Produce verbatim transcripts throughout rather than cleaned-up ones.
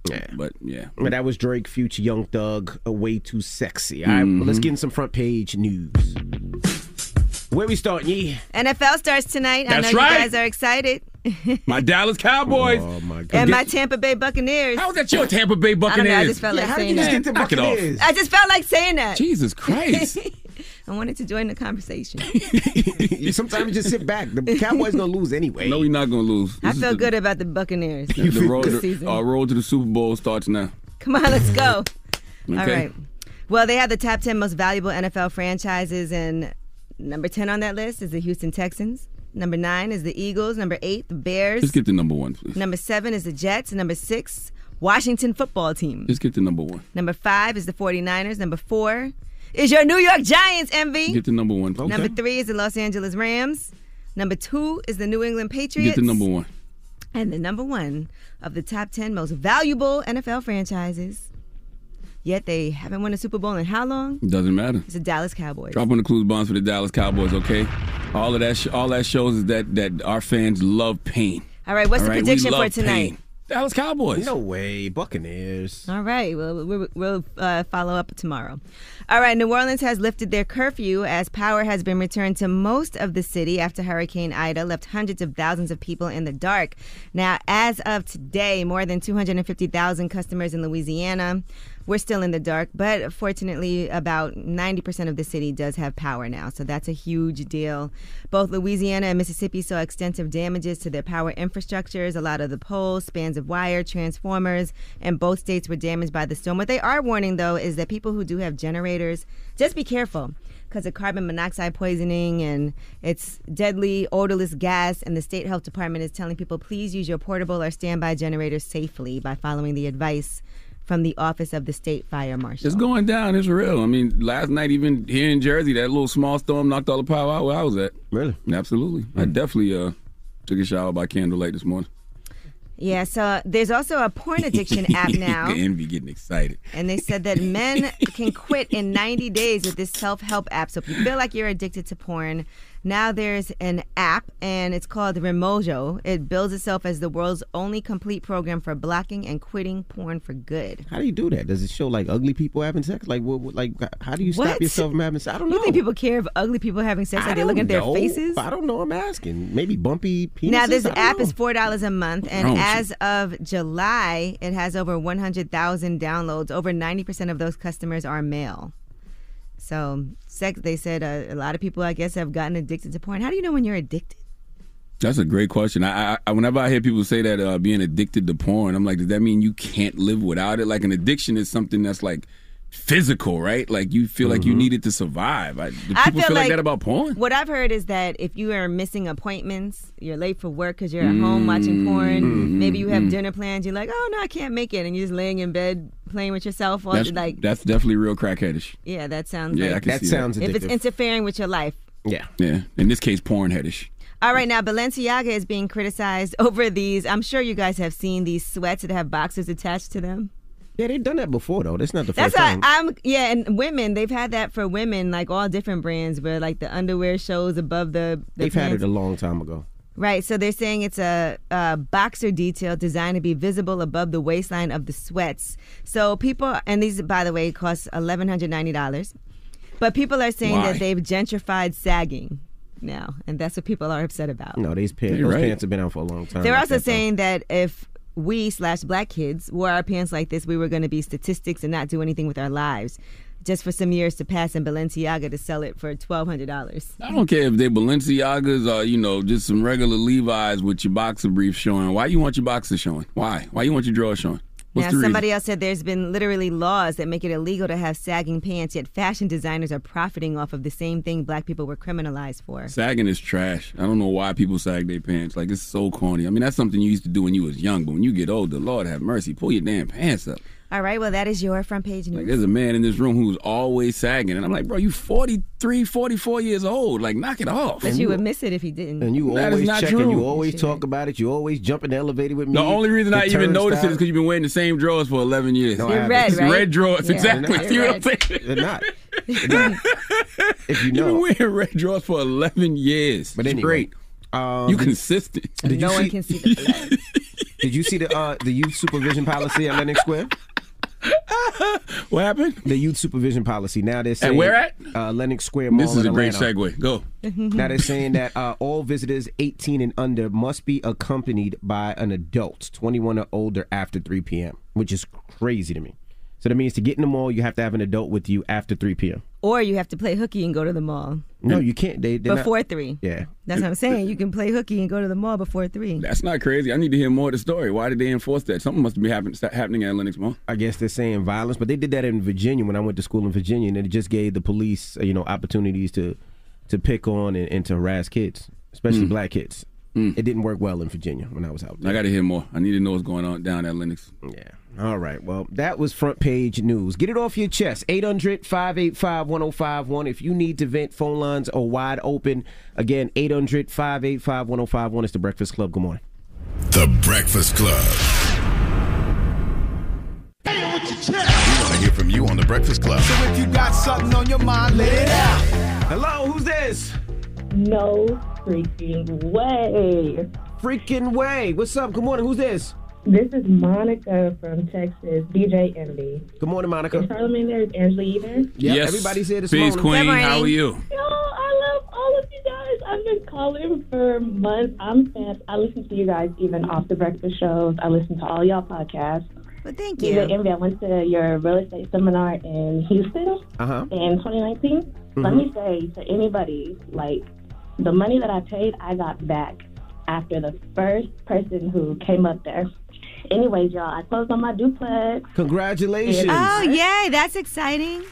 Yeah. But, yeah. But that was Drake, Future, Young Thug, uh, Way Too Sexy. All right, mm-hmm. well, let's get in some front page news. Where we starting, Yee? N F L starts tonight. That's I know right. you guys are excited. My Dallas Cowboys. Oh, my God. And my Tampa Bay Buccaneers. How is that your Tampa Bay Buccaneers? I don't know, I just felt yeah, like how saying did you that. just get to Knock it Buccaneers? I just felt like saying that. Jesus Christ. I wanted to join the conversation. Sometimes you just sit back. The Cowboys going to lose anyway. No, you're not going to lose. I This feel is the, good about the Buccaneers. The, the road, this to, season. our road to the Super Bowl starts now. Come on, let's go. Okay. All right. Well, they have the top ten most valuable N F L franchises, and number ten on that list is the Houston Texans. Number nine is the Eagles. Number eight, the Bears. Let's get to number one, please. Number seven is the Jets. Number six, Washington football team. Let's get to number one. Number five is the forty-niners. Number four is your New York Giants, Envy. Get to number one, please. Number three is the Los Angeles Rams. Number two is the New England Patriots. Get to number one. And the number one of the top ten most valuable N F L franchises. Yet they haven't won a Super Bowl in how long? Doesn't matter. It's the Dallas Cowboys. Drop on the clues bonds for the Dallas Cowboys, okay? All of that, sh- all that shows is that that our fans love pain. All right, what's all the right? prediction we for love tonight? Pain. Dallas Cowboys. No way. Buccaneers. All right. Well, we'll, we'll uh, follow up tomorrow. All right. New Orleans has lifted their curfew as power has been returned to most of the city after Hurricane Ida left hundreds of thousands of people in the dark. Now, as of today, more than two hundred fifty thousand customers in Louisiana. We're still in the dark, but fortunately, about ninety percent of the city does have power now, so that's a huge deal. Both Louisiana and Mississippi saw extensive damages to their power infrastructures. A lot of the poles, spans of wire, transformers, and both states were damaged by the storm. What they are warning, though, is that people who do have generators, just be careful because of carbon monoxide poisoning and it's deadly, odorless gas, and the state health department is telling people, please use your portable or standby generators safely by following the advice from the Office of the State Fire Marshal. It's going down. It's real. I mean, last night, even here in Jersey, that little small storm knocked all the power out where I was at. Really? Absolutely. Mm-hmm. I definitely uh, took a shower by candlelight this morning. Yeah, so there's also a porn addiction app now. Envy getting excited. And they said that men can quit in ninety days with this self-help app. So if you feel like you're addicted to porn, now there's an app, and it's called Remojo. It bills itself as the world's only complete program for blocking and quitting porn for good. How do you do that? Does it show like ugly people having sex? Like, what? what like, how do you stop What? yourself from having sex? I don't know. You think people care if ugly people having sex? I Like they look don't at their know. faces? I don't know. I'm asking. Maybe bumpy penises. Now, this I don't app know. is four dollars a month, and Oh, as of July, it has over one hundred thousand downloads. Over ninety percent of those customers are male. So, sex, they said uh, a lot of people, I guess, have gotten addicted to porn. How do you know when you're addicted? That's a great question. I, I whenever I hear people say that uh, being addicted to porn, I'm like, does that mean you can't live without it? Like an addiction is something that's like physical, right? Like you feel mm-hmm. like you need it to survive. I, do people I feel, feel like, like that about porn? What I've heard is that if you are missing appointments, you're late for work because you're at home watching porn, Mm-hmm. maybe you have dinner plans, you're like, oh, no, I can't make it, and you're just laying in bed playing with yourself. All, That's, like, that's definitely real crackheadish. yeah, that sounds Yeah, I like... can That see sounds that. If it's addictive. interfering with your life. Yeah. Yeah, in this case, porn headish. All right, now Balenciaga is being criticized over these. I'm sure you guys have seen these sweats that have boxers attached to them. Yeah, they've done that before, though. That's not the That's first why time. I'm, yeah, and women, they've had that for women, like all different brands, where like the underwear shows above the, the They've pants. had it a long time ago. Right, so they're saying it's a, a boxer detail designed to be visible above the waistline of the sweats. So people, and these, by the way, cost eleven ninety dollars. But people are saying Why? that they've gentrified sagging now, and that's what people are upset about. No, these pants, You're those right. pants have been out for a long time. They're like also that, though. saying that if we slash black kids wore our pants like this, we were going to be statistics and not do anything with our lives. Just for some years to pass and Balenciaga to sell it for twelve hundred dollars. I don't care if they Balenciagas or, you know, just some regular Levi's with your boxer briefs showing. Why you want your boxer showing? Why? Why you want your drawers showing? What's Now, the somebody reason? else said there's been literally laws that make it illegal to have sagging pants, yet fashion designers are profiting off of the same thing black people were criminalized for. Sagging is trash. I don't know why people sag their pants. Like, it's so corny. I mean, that's something you used to do when you was young, but when you get older, Lord have mercy, pull your damn pants up. All right, well, that is your front page news. Like, there's a man in this room who's always sagging, and I'm like, bro, you forty-three, forty-four years old. Like, knock it off. But you would miss it if he didn't. And you That is always not check true. and you always You talk should. about it. You always jump in the elevator with me. The only reason The I even noticed it turnstile. is because you've been wearing the same drawers for eleven years. No, I You're haven't. red, It's right? red drawers, Yeah. exactly. They're See what I'm red. saying? They're not. They're not. If you You've been know. wearing red drawers for eleven years. But It's anyway, great. Um, You did- consistent. Did no you one see- can see the blood. Did you see the uh, the youth supervision policy at Lenox Square? What happened? The youth supervision policy. Now they're saying. And where at? Uh, Lenox Square Mall. This is in a great Atlanta. segue. Go. Now they're saying that uh, all visitors eighteen and under must be accompanied by an adult, twenty-one or older, after three p.m., which is crazy to me. So that means to get in the mall, you have to have an adult with you after three p.m. Or you have to play hooky and go to the mall. No, you can't. They Before not, three. Yeah. That's what I'm saying. You can play hooky and go to the mall before three. That's not crazy. I need to hear more of the story. Why did they enforce that? Something must be happen, happening at Lenox Mall. I guess they're saying violence, but they did that in Virginia when I went to school in Virginia, and it just gave the police, you know, opportunities to to pick on and, and to harass kids, especially Mm. black kids. Mm. It didn't work well in Virginia when I was out there. I got to hear more. I need to know what's going on down at Lenox. Yeah. All right. Well, that was front page news. Get it off your chest. eight hundred, five eight five, one oh five one. If you need to vent, phone lines are wide open. Again, eight hundred, five eight five, one oh five one. It's The Breakfast Club. Good morning. The Breakfast Club. We want to hear from you on The Breakfast Club. So if you got something on your mind, let it out. Hello, who's this? No freaking way. Freaking way. What's up? Good morning. Who's this? This is Monica from Texas, D J Envy. Good morning, Monica. Is Charlamagne there? Is Angela Eder? Yep, Yes. everybody's here this Peace, morning. Queen. How are you? Yo, I love all of you guys. I've been calling for months. I'm fans. I listen to you guys even off the breakfast shows. I listen to all y'all podcasts. Well, thank D J Envy, I went to your real estate seminar in Houston Uh-huh. in twenty nineteen. Let Mhm. me say to anybody, like, the money that I paid, I got back after the first person who came up there. Anyways, y'all, I closed on my duplex. Congratulations. Oh, yay. That's exciting.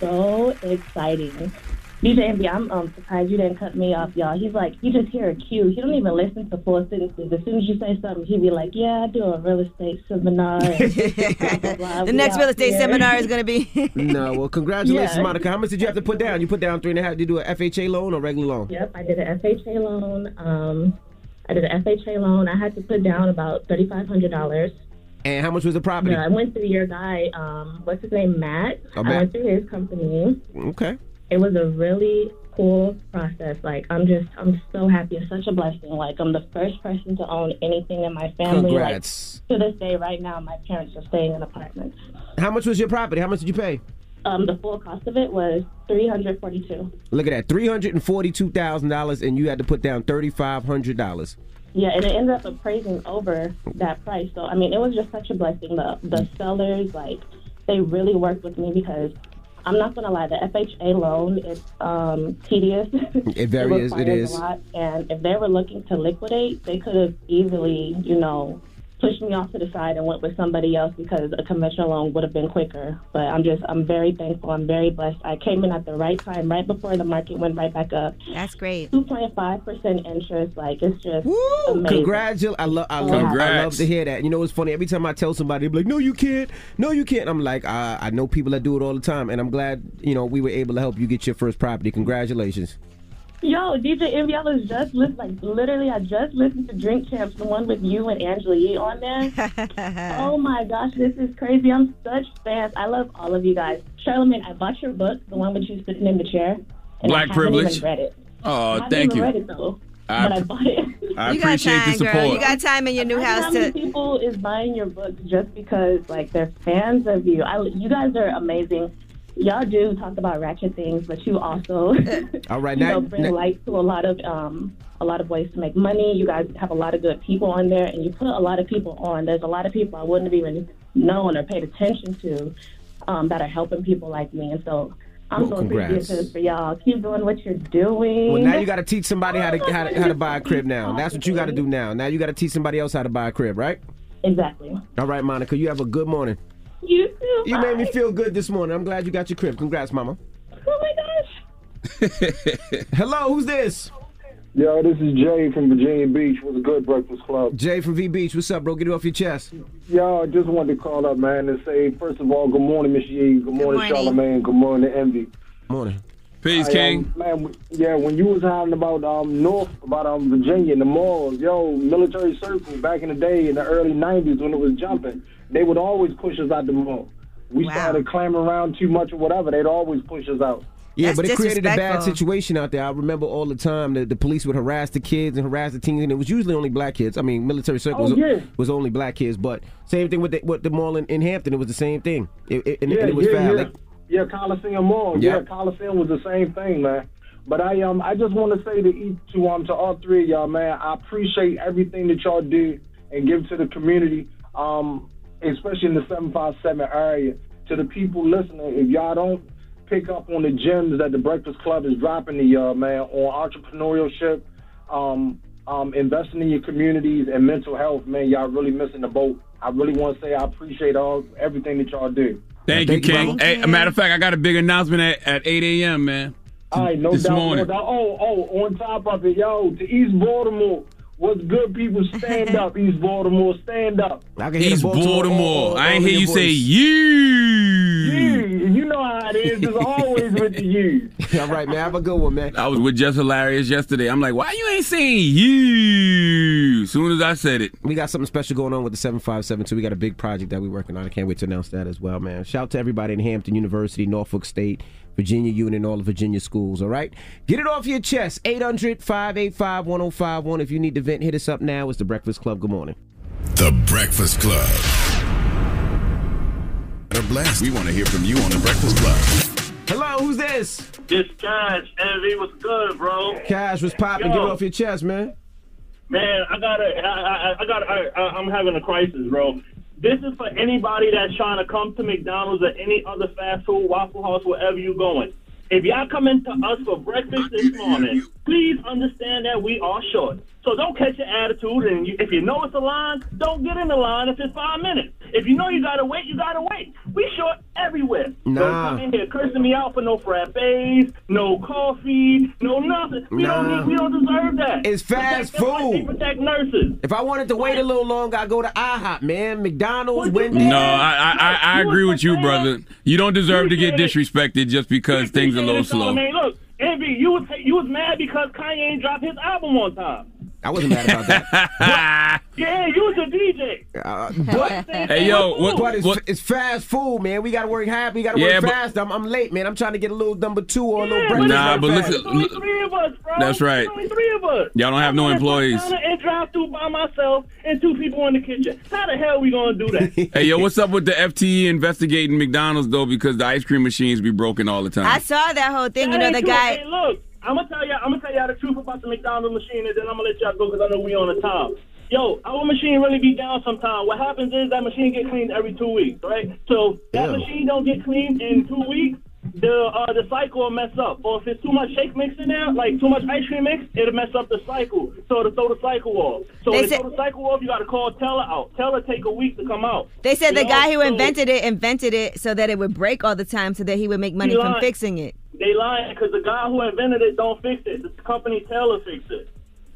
So exciting. D J Envy, I'm um, surprised you didn't cut me off, y'all. He's like, he just hear a cue. He don't even listen to full sentences. As soon as you say something, he be like, yeah, I do a real estate seminar. And blah, blah, blah. The We next out real estate here. seminar is going to be. No, well, congratulations, Yeah. Monica. How much did you have to put down? You put down three and a half. Did you do an F H A loan or regular loan? Yep, I did an F H A loan. Um, I did an F H A loan. I had to put down about thirty-five hundred dollars. And how much was the property? Yeah, I went through your guy, um, what's his name, Matt. Oh, I Matt. went through his company. Okay. It was a really cool process. Like, I'm just, I'm so happy. It's such a blessing. Like, I'm the first person to own anything in my family. Congrats. Like, to this day, right now, my parents are staying in apartments. How much was your property? How much did you pay? Um, the full cost of it was three hundred forty-two. Look at that, three hundred forty-two thousand dollars, and you had to put down thirty-five hundred dollars. Yeah, and it ended up appraising over that price. So, I mean, it was just such a blessing. The the sellers, like, they really worked with me because I'm not going to lie, the F H A loan is um, tedious. It very is. It requires is. a lot. And if they were looking to liquidate, they could have easily, you know, pushed me off to the side and went with somebody else because a conventional loan would have been quicker. But I'm just, I'm very thankful. I'm very blessed. I came in at the right time, right before the market went right back up. That's great. two point five percent interest. Like, it's just Woo! amazing. Congratulations. I, lo- I, love, I Congrats. love to hear that. You know what's funny? Every time I tell somebody, they be like, no, you can't. No, you can't. I'm like, I, I know people that do it all the time, and I'm glad, you know, we were able to help you get your first property. Congratulations. Yo, D J Envy, I was just listening, like, literally, I just listened to Drink Champs, the one with you and Angela Yee on there. Oh my gosh, this is crazy. I'm such fans. I love all of you guys. Charlamagne, I bought your book, the one with you sitting in the chair. And Black I Privilege. haven't even read it. I Oh, haven't thank even you. read it, though, I but I app- bought it. I You got appreciate time, the support. girl. You got time in your new How house many to. people is buying your books just because, like, they're fans of you? I, you guys are amazing. Y'all do talk about ratchet things, but you also, All right, you now, know, bring now- light to a lot of um, a lot of ways to make money. You guys have a lot of good people on there, and you put a lot of people on. There's a lot of people I wouldn't have even known or paid attention to um, that are helping people like me, and so I'm Well, so congrats. appreciative for y'all. Keep doing what you're doing. Well, now you got to teach somebody how to, how to how to buy a crib now. That's what you got to do now. Now you got to teach somebody else how to buy a crib, right? Exactly. All right, Monica, you have a good morning. You too. You bye. made me feel good this morning. I'm glad you got your crib. Congrats, Mama. Oh my gosh. Hello, who's this? Yo, this is Jay from Virginia Beach with a good Breakfast Club. Jay from V Beach. What's up, bro? Get it off your chest. Yo, I just wanted to call up, man, and say, first of all, good morning, Miss Yee. Good morning, morning. Charlamagne. Good morning, Envy. Morning. Peace, I, King. Um, man, w- yeah, when you was hollering about um, North, about um, Virginia and the malls, yo, military circle back in the day in the early nineties when it was jumping, they would always push us out the mall. we Wow. started clamoring around too much or whatever, they'd always push us out. Yeah, That's but it created a bad disrespectful. situation out there. I remember all the time that the police would harass the kids and harass the teens, and it was usually only black kids. I mean, military circles Oh, yeah. was only black kids, but same thing with the, with the mall in, in Hampton. It was the same thing. It, it, and, yeah, and it was yeah, foul. yeah. Like, yeah, Coliseum Mall. Yep. Yeah, Coliseum was the same thing, man. But I um I just want to say to each to um to all three of y'all, man, I appreciate everything that y'all do and give to the community, um, especially in the seven five seven area. To the people listening, if y'all don't pick up on the gems that the Breakfast Club is dropping to y'all, man, on entrepreneurship, um, um, investing in your communities and mental health, man, y'all really missing the boat. I really want to say I appreciate all everything that y'all do. Thank, Thank you, you, King. brother. Hey, a matter of fact, I got a big announcement at, at eight a.m., man. All right, no This doubt, morning. no doubt. Oh, oh, on top of it, yo, to East Baltimore, what's good, people? Stand up, East Baltimore, stand up. I can hear East the Baltimore. Baltimore. all- all- I all ain't in hear your you say voice. you. You, you know how it is. It's always with the you. All right, man. Have a good one, man. I was with Just Hilarious yesterday. I'm like, why you ain't saying you? As soon as I said it. We got something special going on with the seven five seven two. We got a big project that we're working on. I can't wait to announce that as well, man. Shout out to everybody in Hampton University, Norfolk State, Virginia Union, all the Virginia schools, all right? Get it off your chest. eight hundred, five eight five, one oh five one. If you need to vent, hit us up now. It's The Breakfast Club. Good morning. The Breakfast Club. They're blessed. We want to hear from you on The Breakfast Club. Hello, who's this? This Cash, Envy, what's good, bro? Cash, what's popping? Yo. Get it off your chest, man. Man, I gotta, I, I, I gotta, I, I- I'm having a crisis, bro. This is for anybody that's trying to come to McDonald's or any other fast food, Waffle House, wherever you going. If y'all come into us for breakfast this morning, please understand that we are short. So don't catch your attitude, and you, if you know it's a line, don't get in the line if it's five minutes. If you know you gotta wait, you gotta wait. We short everywhere. Nah. Don't come in here cursing me out for no frappes, no coffee, no nothing. We Nah. don't need, we don't deserve that. It's fast Protect them like they food. protect nurses. If I wanted to wait a little longer, I'd go to IHOP, man. McDonald's, Wendy's. No, I, I, I, I agree with you, brother. You don't deserve to get disrespected just because things are a little slow. Man, look, Envy, you was you was mad because Kanye ain't dropped his album on time. I wasn't mad about that. Yeah, you was a D J. Uh, but, Hey, yo, what- but it's, what- it's fast food, man. We got to work hard. We got to Yeah, work but- fast. I'm, I'm late, man. I'm trying to get a little number two or a little Yeah, breakfast. Nah, right but fast. listen- There's only three of us, bro. That's right. There's only three of us. Y'all don't have no I'm gonna employees. sit down And drive through by myself and two people in the kitchen. How the hell we gonna do that? Hey, yo, what's up with the F T E investigating McDonald's, though, because the ice cream machines be broken all the time? I saw that whole thing. You know, That the ain't true. guy. Hey, look, I'm gonna tell y'all. I'm gonna tell y'all the truth about the McDonald's machine, and then I'm gonna let y'all go because I know we on the time. Yo, our machine really be down sometime. What happens is that machine get cleaned every two weeks, right? So that Ew. machine don't get cleaned in two weeks. The uh, the cycle will mess up. Or if it's too much shake mix in there, like too much ice cream mix, it'll mess up the cycle. So to throw the cycle off. So They to said- throw the cycle off, you got to call Teller out. Teller take a week to come out. They said the You know, guy who so- invented it invented it so that it would break all the time, so that he would make money He from lied. fixing it. They lying because the guy who invented it don't fix it. The company Teller fix it.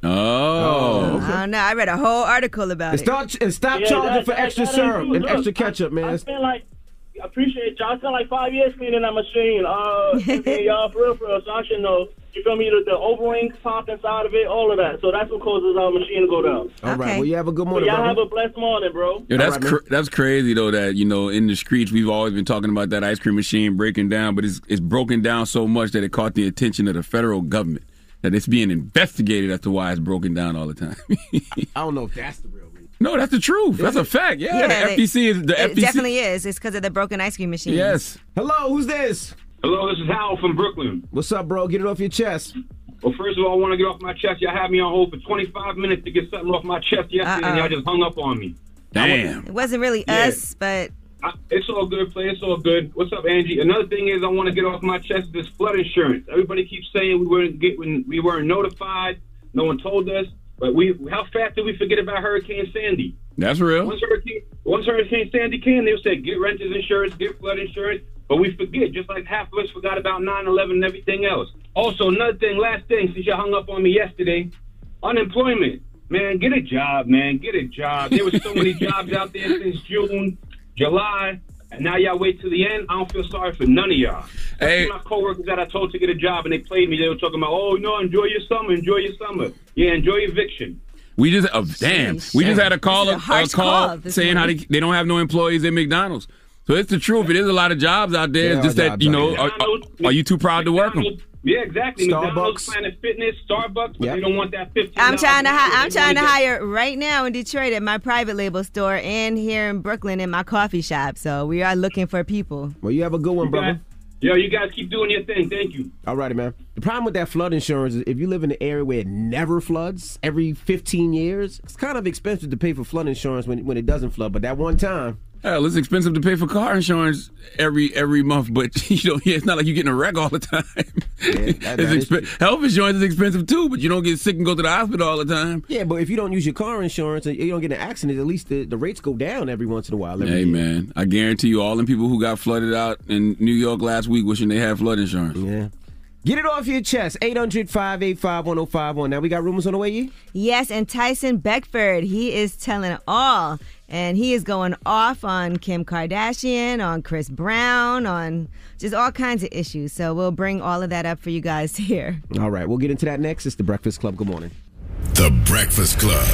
Oh. I don't know. I read a whole article about And it. start and stop Yeah, charging that- for that- extra that ain't syrup true. and Look, extra ketchup, I man. spent like, I appreciate y'all. I spent like five years cleaning that machine. Uh, and y'all for real, for real. So I should know. You feel me? The, the O-rings pop inside of it, all of that. So that's what causes our machine to go down. All right. Well, you have a good But morning, y'all brother. have a blessed morning, bro. Yo, that's All right, cr- that's crazy though. That you know, in the streets, we've always been talking about that ice cream machine breaking down, but it's it's broken down so much that it caught the attention of the federal government. That it's being investigated as to why it's broken down all the time. I don't know if that's the real reason. No, that's the truth. That's a fact. Yeah, the they- F T C is the it F T C. definitely is. It's because of the broken ice cream machine. Yes. Hello, who's this? Hello, this is Hal from Brooklyn. What's up, bro? Get it off your chest. Well, first of all, I want to get off my chest. Y'all had me on hold for twenty-five minutes to get something off my chest yesterday, and Uh-oh. y'all just hung up on me. Damn. It wasn't really Yeah. us, but I, it's all good, play. It's all good. What's up, Angie? Another thing is I want to get off my chest this flood insurance. Everybody keeps saying we weren't get when we weren't notified. No one told us. But we, how fast did we forget about Hurricane Sandy? That's real. Once Hurricane, once Hurricane Sandy came, they said get renter's insurance, get flood insurance. But we forget, just like half of us forgot about nine eleven and everything else. Also, another thing, last thing, since you hung up on me yesterday, unemployment. Man, get a job, man. Get a job. There was so many jobs out there since June, July, and now y'all wait till the end. I don't feel sorry for none of y'all. Hey. My coworkers that I told to get a job and they played me, they were talking about, oh, no, enjoy your summer, enjoy your summer. Yeah, enjoy your eviction. We just oh, damn. We just had a call This is a a, harsh call, call this saying how they, morning. they don't have no employees at McDonald's. So it's the truth. It is a lot of jobs out there. It's just that, you know, are, are, are you too proud to work them? Yeah, exactly. Starbucks. McDonald's, Planet Fitness, Starbucks, but Yep. they don't want that fifteen. I'm trying to hi- I'm They trying to want that- hire right now in Detroit at my private label store and here in Brooklyn in my coffee shop. So we are looking for people. Well, you have a good one, You brother. guys- Yo, you guys keep doing your thing. Thank you. All righty, man. The problem with that flood insurance is if you live in an area where it never floods every fifteen years, it's kind of expensive to pay for flood insurance when, when it doesn't flood. But that one time, Hell, it's expensive to pay for car insurance every every month, but you know, yeah, it's not like you're getting a wreck all the time. Yeah, that- It's that is exp- health insurance is expensive too, but you don't get sick and go to the hospital all the time. yeah, but if you don't use your car insurance and you don't get in an accident, at least the, the rates go down every once in a while. every Hey year. man, I guarantee you, all them people who got flooded out in New York last week wishing they had flood insurance. Yeah. Get it off your chest. eight hundred, five eight five, one oh five one. Now we got rumors on the way, Yee? Yes, and Tyson Beckford, he is telling all. And he is going off on Kim Kardashian, on Chris Brown, on just all kinds of issues. So we'll bring all of that up for you guys here. All right, we'll get into that next. It's The Breakfast Club. Good morning. The Breakfast Club.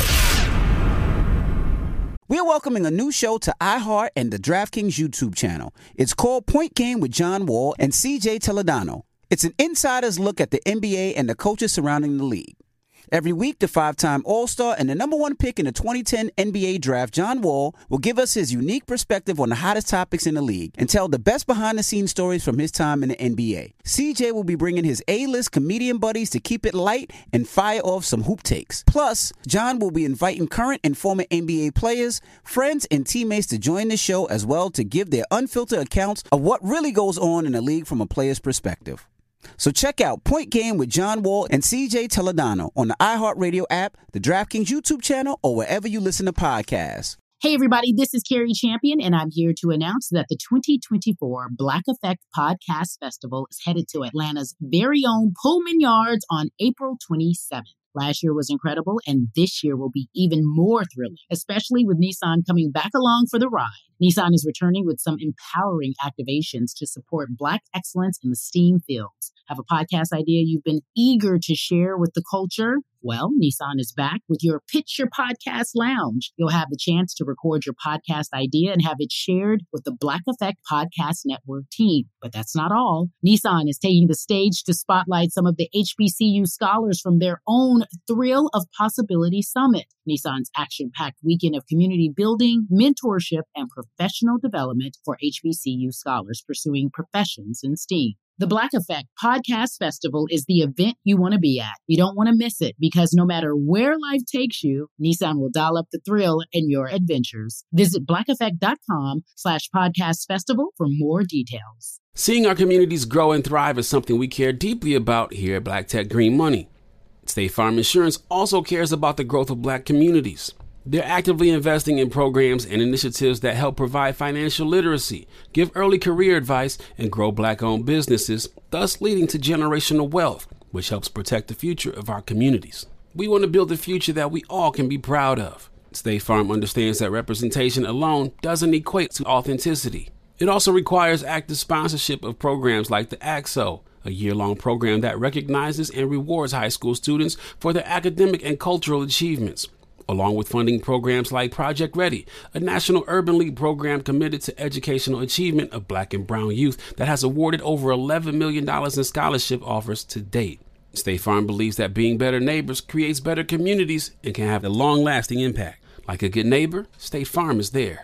We're welcoming a new show to iHeart and the DraftKings YouTube channel. It's called Point Game with John Wall and C J Toledano. It's an insider's look at the N B A and the coaches surrounding the league. Every week, the five-time All-Star and the number one pick in the twenty ten N B A draft, John Wall, will give us his unique perspective on the hottest topics in the league and tell the best behind-the-scenes stories from his time in the N B A. C J will be bringing his A-list comedian buddies to keep it light and fire off some hoop takes. Plus, John will be inviting current and former N B A players, friends, and teammates to join the show as well to give their unfiltered accounts of what really goes on in the league from a player's perspective. So check out Point Game with John Wall and C J Toledano on the iHeartRadio app, the DraftKings YouTube channel, or wherever you listen to podcasts. Hey, everybody, this is Carrie Champion, and I'm here to announce that the twenty twenty-four Black Effect Podcast Festival is headed to Atlanta's very own Pullman Yards on April twenty-seventh. Last year was incredible, and this year will be even more thrilling, especially with Nissan coming back along for the ride. Nissan is returning with some empowering activations to support Black excellence in the STEAM fields. Have a podcast idea you've been eager to share with the culture? Well, Nissan is back with your Pitch Your Podcast Lounge. You'll have the chance to record your podcast idea and have it shared with the Black Effect Podcast Network team. But that's not all. Nissan is taking the stage to spotlight some of the H B C U scholars from their own Thrill of Possibility Summit. Nissan's action-packed weekend of community building, mentorship, and professional development for H B C U scholars pursuing professions in STEAM. The Black Effect Podcast Festival is the event you want to be at. You don't want to miss it because no matter where life takes you, Nissan will dial up the thrill in your adventures. Visit blackeffect.com slash podcast festival for more details. Seeing our communities grow and thrive is something we care deeply about here at Black Tech Green Money. State Farm Insurance also cares about the growth of Black communities. They're actively investing in programs and initiatives that help provide financial literacy, give early career advice, and grow Black-owned businesses, thus leading to generational wealth, which helps protect the future of our communities. We want to build a future that we all can be proud of. State Farm understands that representation alone doesn't equate to authenticity. It also requires active sponsorship of programs like the A X O, a year-long program that recognizes and rewards high school students for their academic and cultural achievements, along with funding programs like Project Ready, a National Urban League program committed to educational achievement of Black and brown youth that has awarded over eleven million dollars in scholarship offers to date. State Farm believes that being better neighbors creates better communities and can have a long-lasting impact. Like a good neighbor, State Farm is there.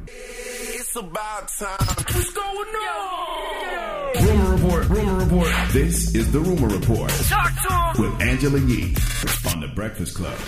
It's about time. What's going on? Rumor Report, Rumor Report. This is the Rumor Report Talk to him. with Angela Yee on The Breakfast Club.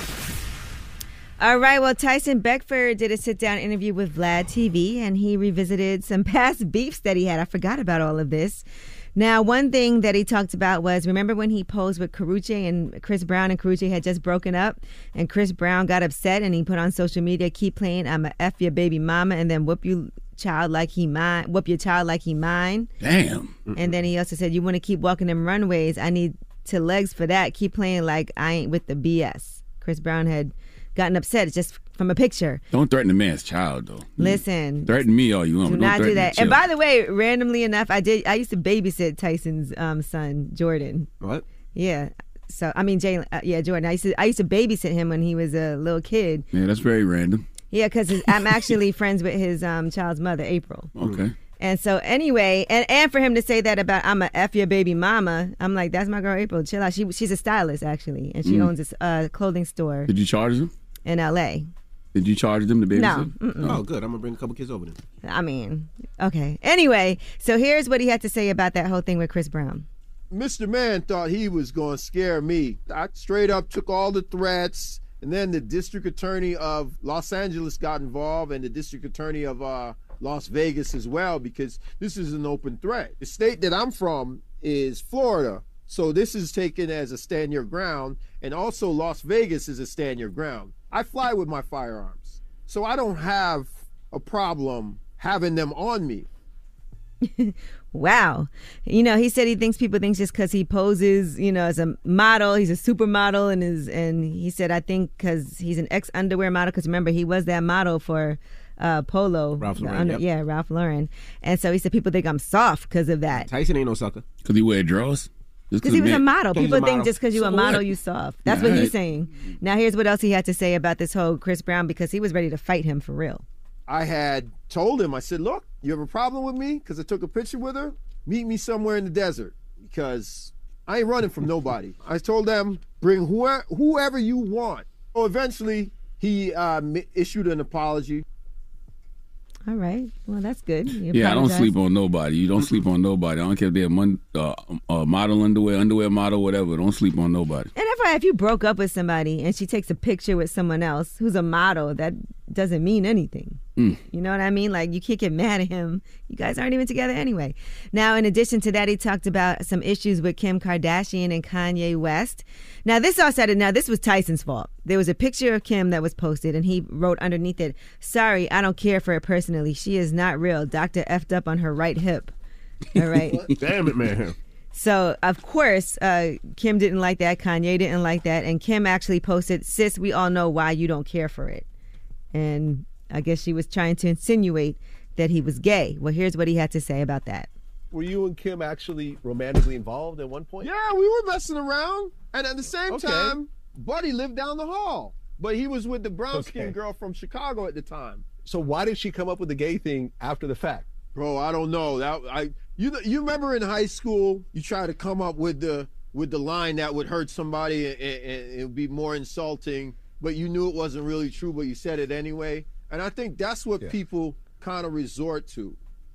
All right, well, Tyson Beckford did a sit-down interview with Vlad T V, and he revisited some past beefs that he had. I forgot about all of this. Now, one thing that he talked about was, remember when he posed with Karrueche and Chris Brown, and Karrueche had just broken up, and Chris Brown got upset, and he put on social media, keep playing I'm a F your baby mama, and then whoop you child like he mine, whoop your child like he mine. Damn. And then he also said, you want to keep walking them runways, I need to legs for that, keep playing like I ain't with the B S. Chris Brown had gotten upset just from a picture. Don't threaten a man's child, though. Listen. Threaten me all you want. Do but don't not do threaten that. the And child. by the way, randomly enough, I did. I used to babysit Tyson's um, son, Jordan. What? Yeah. So I mean, Jalen. Uh, yeah, Jordan. I used to. I used to babysit him when he was a little kid. Yeah, that's very random. Yeah, because I'm actually friends with his um, child's mother, April. Okay. And so anyway, and, and for him to say that about I'm a F your baby mama, I'm like, that's my girl April. Chill out. She she's a stylist actually, and she Mm. owns a uh, clothing store Did you charge them? in L A. Did you charge them to babysit? No. Mm-mm. Oh, good. I'm gonna bring a couple kids over then. I mean, okay. Anyway, so here's what he had to say about that whole thing with Chris Brown. Mister Man thought he was going to scare me. I straight up took all the threats, and then the district attorney of Los Angeles got involved, and the district attorney of uh, Las Vegas as well, because this is an open threat. The state that I'm from is Florida, so this is taken as a stand your ground, and also Las Vegas is a stand your ground. I fly with my firearms, so I don't have a problem having them on me. Wow. You know, he said he thinks people think just because he poses, you know, as a model, he's a supermodel, and is, and he said, I think because he's an ex-underwear model, because remember, he was that model for uh, Polo. Ralph the Lauren, under- yep. Yeah, Ralph Lauren. And so he said people think I'm soft because of that. Tyson ain't no sucker. Because he wear drawers? Because he was a model. He's a People think model. just because you're a So model, what? you soft. That's Yeah, what he's right. saying. Now, here's what else he had to say about this whole Chris Brown, because he was ready to fight him for real. I had told him, I said, look, you have a problem with me because I took a picture with her? Meet me somewhere in the desert, because I ain't running from nobody. I told them, bring whoever, whoever you want. So eventually, he uh, issued an apology. All right. Well, that's good. You Yeah, I don't apologize. sleep on nobody. You don't sleep on nobody. I don't care if they're mon- uh, uh, model underwear, underwear model, whatever. Don't sleep on nobody. And if, I, if you broke up with somebody and she takes a picture with someone else who's a model, that doesn't mean anything. Mm. You know what I mean? Like, you can't get mad at him. You guys aren't even together anyway. Now, in addition to that, he talked about some issues with Kim Kardashian and Kanye West. Now, this all started, now this was Tyson's fault. There was a picture of Kim that was posted, and he wrote underneath it, sorry, I don't care for her personally. She is not real. Doctor effed up on her right hip. All right. Damn it, man. So, of course, uh, Kim didn't like that. Kanye didn't like that. And Kim actually posted, sis, we all know why you don't care for it. And I guess she was trying to insinuate that he was gay. Well, here's what he had to say about that. Were you and Kim actually romantically involved at one point? Yeah, we were messing around. And at the same Okay. time, Buddy lived down the hall. But he was with the brown skin Okay. girl from Chicago at the time. So why did she come up with the gay thing after the fact? Bro, I don't know. That I you you remember in high school, you try to come up with the with the line that would hurt somebody and, and it would be more insulting, but you knew it wasn't really true, but you said it anyway. And I think that's what people kind of resort to.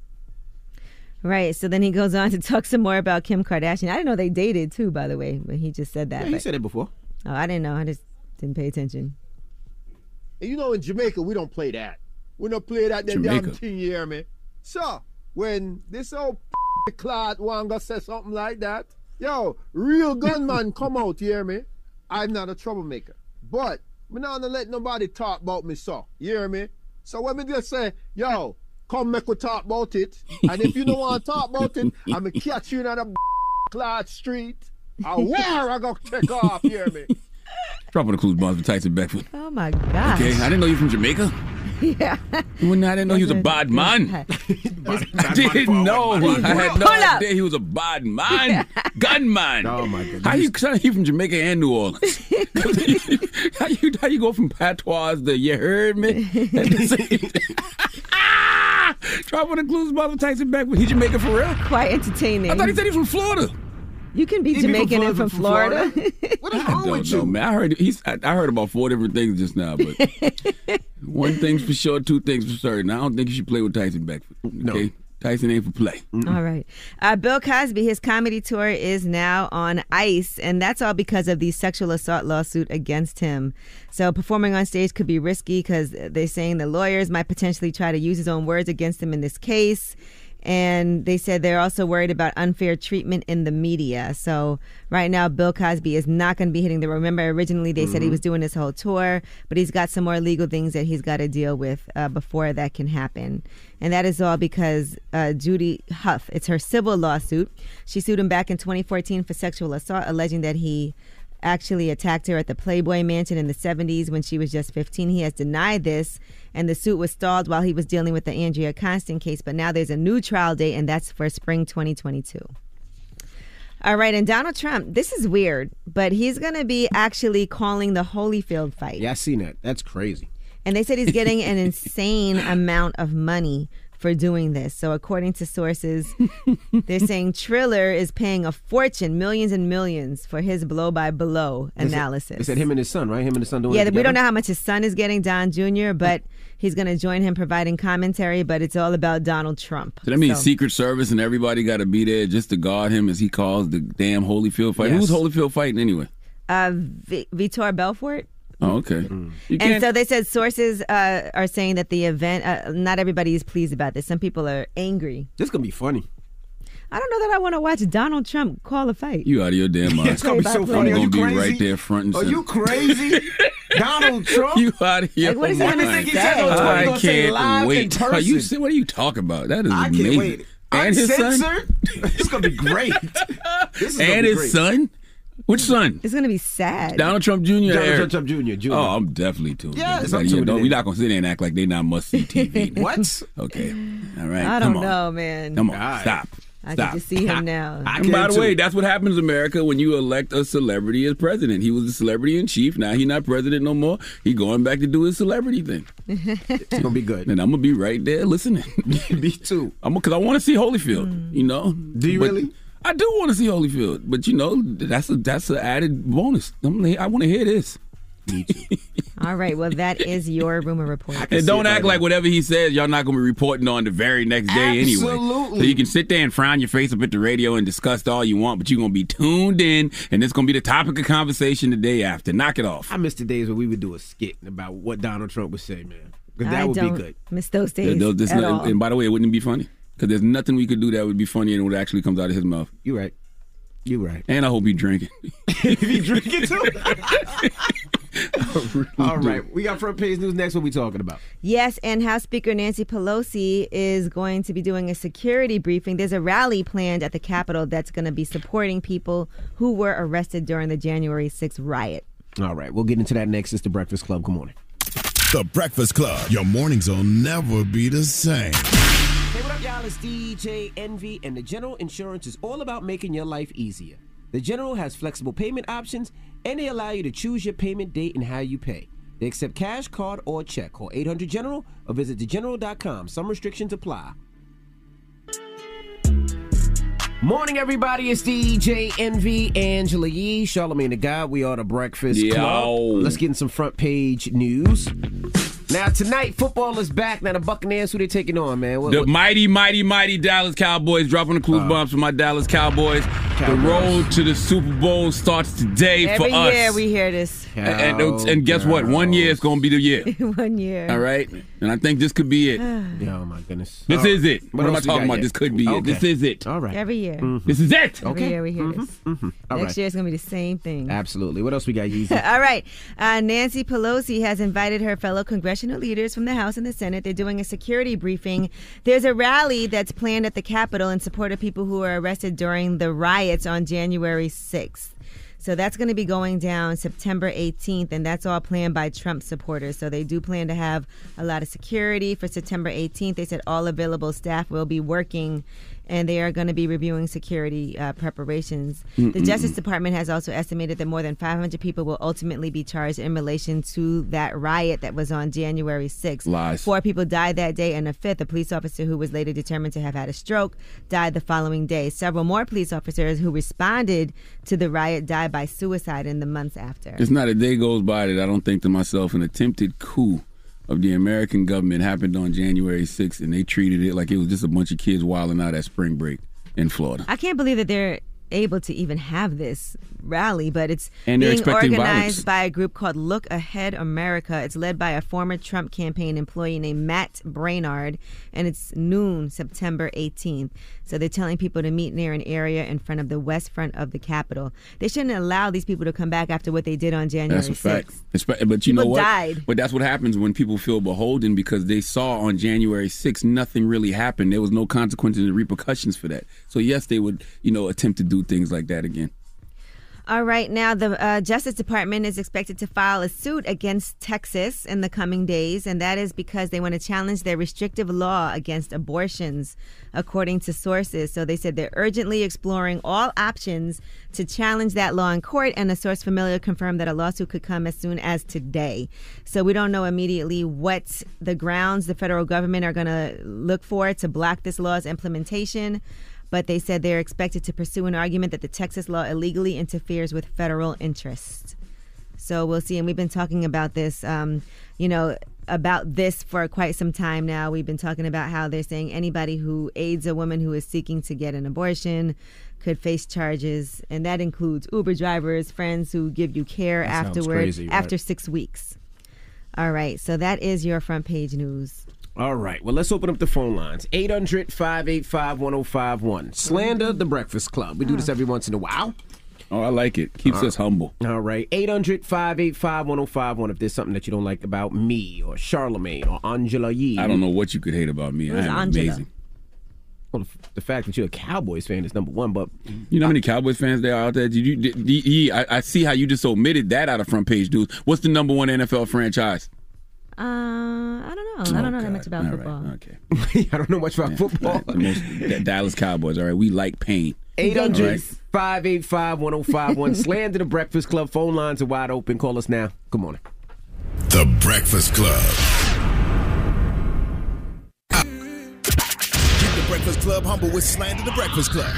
Right. So then he goes on to talk some more about Kim Kardashian. I didn't know they dated, too, by the way, but he just said that. Yeah, he but- said it before. Oh, I didn't know. I just didn't pay attention. And you know, in Jamaica, we don't play that. We don't play that that damn Jamaica. thing, you hear me? So, when this old clot one go say something like that, yo, real gunman come out, you hear me? I'm not a troublemaker. But, me not gonna let nobody talk about me so, you hear me? So when me just say, yo, come make we talk about it, and if you don't want to talk about it, I'm gonna catch you in that clot street, and where I go take off, you hear me? Dropping the clues bombs with Tyson Beckford. Oh, my gosh. Okay, I didn't know you from Jamaica. Yeah. When I didn't know he was a bad man. I didn't know. I had no Hold up. idea he was a bad man. Gunman. Oh, my goodness. How you, how you from Jamaica and New Orleans? how, you, how you go from patois to you heard me? At the same time. Dropping the clues bombs with Tyson Beckford. He Jamaican for real? Quite entertaining. I thought he said he was from Florida. You can be He be from Jamaican and Florida, from from Florida. What is I wrong don't with know, you? man. I heard he's. I, I heard about four different things just now, but one thing's for sure, two things for certain. I don't think you should play with Tyson Beckford. Okay, Tyson ain't for play. All right. Uh, Bill Cosby, his comedy tour is now on ice, and that's all because of the sexual assault lawsuit against him. So performing on stage could be risky because they're saying the lawyers might potentially try to use his own words against him in this case. And they said they're also worried about unfair treatment in the media. So right now, Bill Cosby is not going to be hitting the road. Remember, originally they said he was doing this whole tour, but he's got some more legal things that he's got to deal with uh, before that can happen. And that is all because uh, Judy Huff, it's her civil lawsuit. She sued him back in twenty fourteen for sexual assault, alleging that he actually attacked her at the Playboy Mansion in the seventies when she was just fifteen. He has denied this, and the suit was stalled while he was dealing with the Andrea Constant case. But now there's a new trial date, and that's for spring twenty twenty-two. All right, and Donald Trump, this is weird, but he's going to be actually calling the Holyfield fight. Yeah, I seen that. That's crazy. And they said he's getting an insane amount of money for doing this. So according to sources, they're saying Triller is paying a fortune, millions and millions, for his blow-by-blow analysis. They said him and his son, right? Him and his son doing yeah, it we don't together? know how much his son is getting, Don Junior, but he's going to join him providing commentary, but it's all about Donald Trump. So that means So- Secret Service and everybody got to be there just to guard him, as he calls the damn Holyfield fight. Yes. Who's Holyfield fighting anyway? Uh, v- Vitor Belfort. Oh, okay. Mm. You And can't- so they said sources uh, are saying that the event, uh, not everybody is pleased about this. Some people are angry. This is going to be funny. I don't know that I want to watch Donald Trump call a fight. You out of your damn mind. It's gonna be so I'm funny. Are gonna you be crazy? right there front and Are center. you crazy? Donald Trump? You out of your Like, what is he mind. gonna think he says on Twitter? He's I gonna say can't live in wait. Are you, person. what are you talking about? That is I can't amazing. wait. And his son? Uncensored? It's going to be great. This is gonna And be his great. son? Which son? It's going to be sad. Donald Trump Junior Donald Eric? Trump Junior Junior Oh, I'm definitely tuned Yes, in. I'm You tuning don't- in. We're not going to sit there and act like they not must-see T V. What? Okay. All right. I Come don't on. know, man. Come on. Stop. I Stop. can just see him now. And by the way, that's what happens in America when you elect a celebrity as president. He was a celebrity in chief. Now he's not president no more. He going back to do his celebrity thing. It's gonna be good. And I'm gonna be right there listening. Me too. I'm because I want to see Holyfield. You know. Do you But really? I do want to see Holyfield, but you know that's a that's an added bonus. I'm, I want to hear this. All right. Well, that is your rumor report. And don't act like whatever he says, y'all not going to be reporting on the very next day anyway. Absolutely. So you can sit there and frown your face up at the radio and discuss all you want, but you're going to be tuned in, and it's going to be the topic of conversation the day after. Knock it off. I miss the days where we would do a skit about what Donald Trump would say, man. Because that I would don't be good. miss those days There- there's at no- all. and by the way, it wouldn't be funny because there's nothing we could do that would be funnier than what actually comes out of his mouth. You're right. You're right. And I hope he's drinking. He drinking too? All right. We got front page news next. What we talking about? Yes, and House Speaker Nancy Pelosi is going to be doing a security briefing. There's a rally planned at the Capitol that's going to be supporting people who were arrested during the January sixth riot. All right. We'll get into that next. It's the Breakfast Club. Good morning. The Breakfast Club. Your mornings will never be the same. Hey, what up, y'all? It's D J Envy, and the General Insurance is all about making your life easier. The General has flexible payment options, and they allow you to choose your payment date and how you pay. They accept cash, card, or check. Call eight hundred general or visit the general dot com. Some restrictions apply. Morning, everybody. It's D J Envy, Angela Yee, Charlamagne the God. We are the Breakfast Yo. Club. Let's get in some front page news. Now, tonight, football is back. Now, the Buccaneers, who they taking on, man? What, The what- mighty, mighty, mighty Dallas Cowboys dropping the clues Uh, bombs for my Dallas Cowboys. The Cowboys. road to the Super Bowl starts today Every for us. year we hear this. and, and, and guess what? One year is going to be the year. One year. All right? And I think this could be it. Oh, my goodness. This All is right. it. What, am I else we talking got about? yet? This could be Okay. it. This is it. All right. Every year. This is it. Every Okay. year we hear this. Mm-hmm. All Next right. year it's going to be the same thing. Absolutely. What else we got, Yeezy? All right. Uh, Nancy Pelosi has invited her fellow congressional leaders from the House and the Senate. They're doing a security briefing. There's a rally that's planned at the Capitol in support of people who were arrested during the riots on January sixth. So that's going to be going down September eighteenth, and that's all planned by Trump supporters. So they do plan to have a lot of security for September eighteenth. They said all available staff will be working, and they are going to be reviewing security uh, preparations. The Mm-mm. Justice Department has also estimated that more than five hundred people will ultimately be charged in relation to that riot that was on January sixth. Lies. Four people died that day, and a fifth, a police officer who was later determined to have had a stroke, died the following day. Several more police officers who responded to the riot died by suicide in the months after. It's not a day goes by that I don't think to myself, an attempted coup of the American government happened on January sixth, and they treated it like it was just a bunch of kids wilding out at spring break in Florida. I can't believe that they're able to even have this rally, but it's And they're being expecting organized violence. by a group called Look Ahead America. It's led by a former Trump campaign employee named Matt Brainard, and it's noon September eighteenth. So they're telling people to meet near an area in front of the west front of the Capitol. They shouldn't allow these people to come back after what they did on January That's a fact. sixth. Espe- But you People know what? died. But that's what happens when people feel beholden because they saw on January sixth nothing really happened. There was no consequences and repercussions for that. So yes, they would, you know, attempt to do things like that again. All right, now the uh, Justice Department is expected to file a suit against Texas in the coming days, and that is because they want to challenge their restrictive law against abortions, according to sources. So they said they're urgently exploring all options to challenge that law in court, and a source familiar confirmed that a lawsuit could come as soon as today. So we don't know immediately what the grounds the federal government are going to look for to block this law's implementation. But they said they're expected to pursue an argument that the Texas law illegally interferes with federal interests. So we'll see. And we've been talking about this, um, you know, about this for quite some time now. We've been talking about how they're saying anybody who aids a woman who is seeking to get an abortion could face charges. And that includes Uber drivers, friends who give you care That sounds afterward, crazy, right? after six weeks. All right. So that is your front page news. All right. Well, let's open up the phone lines. eight hundred, five eight five, one oh five one. Slander the Breakfast Club. We do this every once in a while. Oh, I like it. Keeps Uh, us humble. All right. eight hundred, five eight five, one oh five one. If there's something that you don't like about me or Charlamagne or Angela Yee. I don't know what you could hate about me. I Who's am Angela? amazing. Well, the, the fact that you're a Cowboys fan is number one, but You know how many Cowboys fans there are out there? Did you? Did, did, Yee, I, I see how you just omitted that out of front page news. What's the number one N F L franchise? Uh, I don't know. I don't know that much about football. Okay. I don't know much about football. The most, the Dallas Cowboys. All right. We like pain. eight hundred, All right. five eight five, one oh five one. Slander the Breakfast Club. Phone lines are wide open. Call us now. Good morning. The Breakfast Club. Keep the Breakfast Club humble with Slander the Breakfast Club.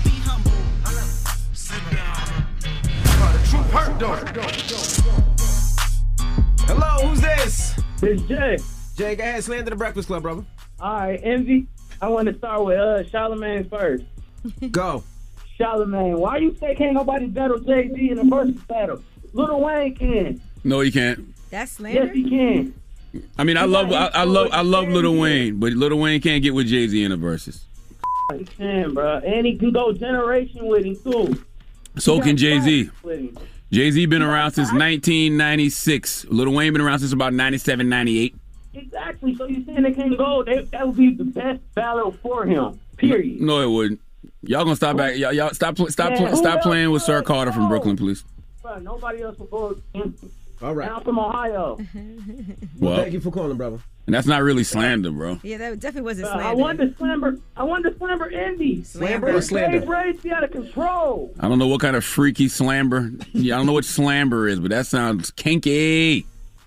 Hello, who's this? It's Jay. Jay, go ahead. Slander the Breakfast Club, brother. All right, Envy. I want to start with uh, Charlamagne first. Go. Charlamagne, why you say can't nobody battle Jay-Z in a versus battle? Lil Wayne can. No, he can't. That's slander? Yes, he can. I mean, I love, I, I love, I love Lil Wayne, but Lil Wayne can't get with Jay Z in the verses. He can, bro. And he can go generation with him, too. So He can got Jay Z. facts with him. Jay Z been around since nineteen ninety-six. Lil Wayne been around since about ninety-seven, ninety-eight. Exactly. So you saying they can't go? They, that would be the best battle for him. Period. No, it wouldn't. Y'all gonna stop back? Y'all, y'all stop, pl- stop, Man, pl- who stop else playing with Sir would? Carter from No. Brooklyn, please. Bro, nobody else will go. All right. I'm from Ohio. Well, Thank you for calling, brother. and that's not really slander, bro. Yeah, that definitely wasn't Uh, slander. I wanted to slamber. I wanted to slamber Indy. Slamber or slander? Dave Brady out of control. I don't know what kind of freaky slamber. Yeah, I don't know what slamber is, but that sounds kinky.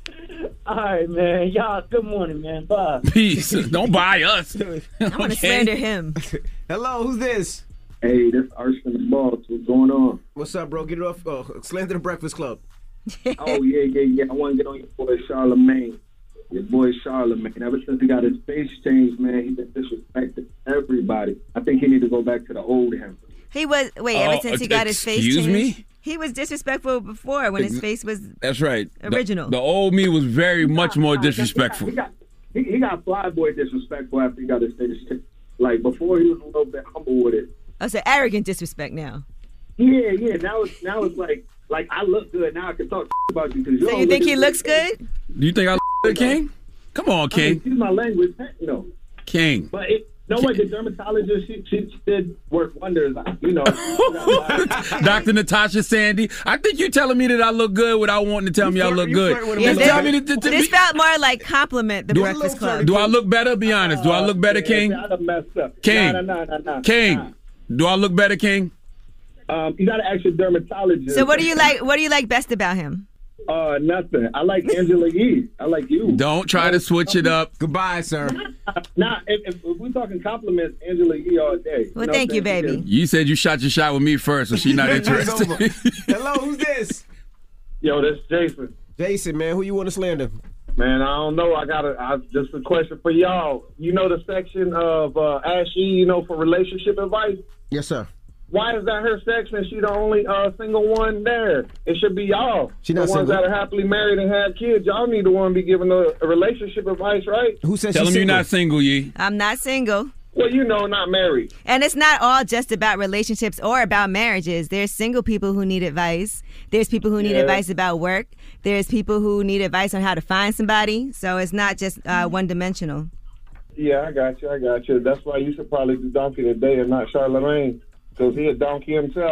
All right, man. Y'all, good morning, man. Bye. Peace. Don't buy us. I want to slander him. Hello, who's this? Hey, this Arch from the Boss. What's going on? What's up, bro? Get it off. Uh, Slander the Breakfast Club. Oh, yeah, yeah, yeah. I want to get on your boy Charlamagne. Your boy Charlamagne. Ever since he got his face changed, man, he's been disrespecting everybody. I think he need to go back to the old him. He was, wait, Oh, ever since he got his face excuse changed? me? He was disrespectful before when his face was That's right. The- original. The, old me was very much more Nah, he got- disrespectful. He got, he, he got fly boy disrespectful after he got his face changed. Like, before he was a little bit humble with it. Oh, so arrogant disrespect now. Yeah, yeah. Now it's now it's like like I look good now. I can talk about you because So you think he looks good? Do you think I look good, King? Come on, I mean, King. excuse my language, you know. King. But it, no way, the dermatologist she, she did work wonders. You know, Doctor Natasha Sandy, I think you're telling me that I look good without wanting to tell me I look good. Yeah, Just this, tell me that, that- this felt more like compliment the Do- Breakfast Club. Do I look better? Be honest. Do I look better, King? I done messed up. King. Nah, nah, nah, nah, nah. King. Do I look better, King? Um, you got to ask your dermatologist. So what do you like? What do you like best about him? Uh, nothing. I like Angela Yee. I like you. Don't try to switch it up. Goodbye, sir. Nah, if, if, if we're talking compliments, Angela Yee all day. Well, know thank what you, I'm saying? baby. You said you shot your shot with me first, so she's not interested. Hello, who's this? Yo, this is Jason. Jason, man, who you want to slander? Man, I don't know. I got a I, just a question for y'all. You know the section of uh, Ashley, you know, for relationship advice? Yes, sir. Why is that her section? She the only uh, single one there. It should be y'all. She the not ones single. that are happily married and have kids. Y'all need the one to be giving a, a relationship advice, right? Who says Tell she's him you're single? not single, Yee. I'm not single. Well, you know, not married. And it's not all just about relationships or about marriages. There's single people who need advice. There's people who need Yeah. advice about work. There's people who need advice on how to find somebody. So it's not just uh, one dimensional. Yeah, I got you. I got you. That's why you should probably do Donkey today and not Charlamagne, because he a donkey himself.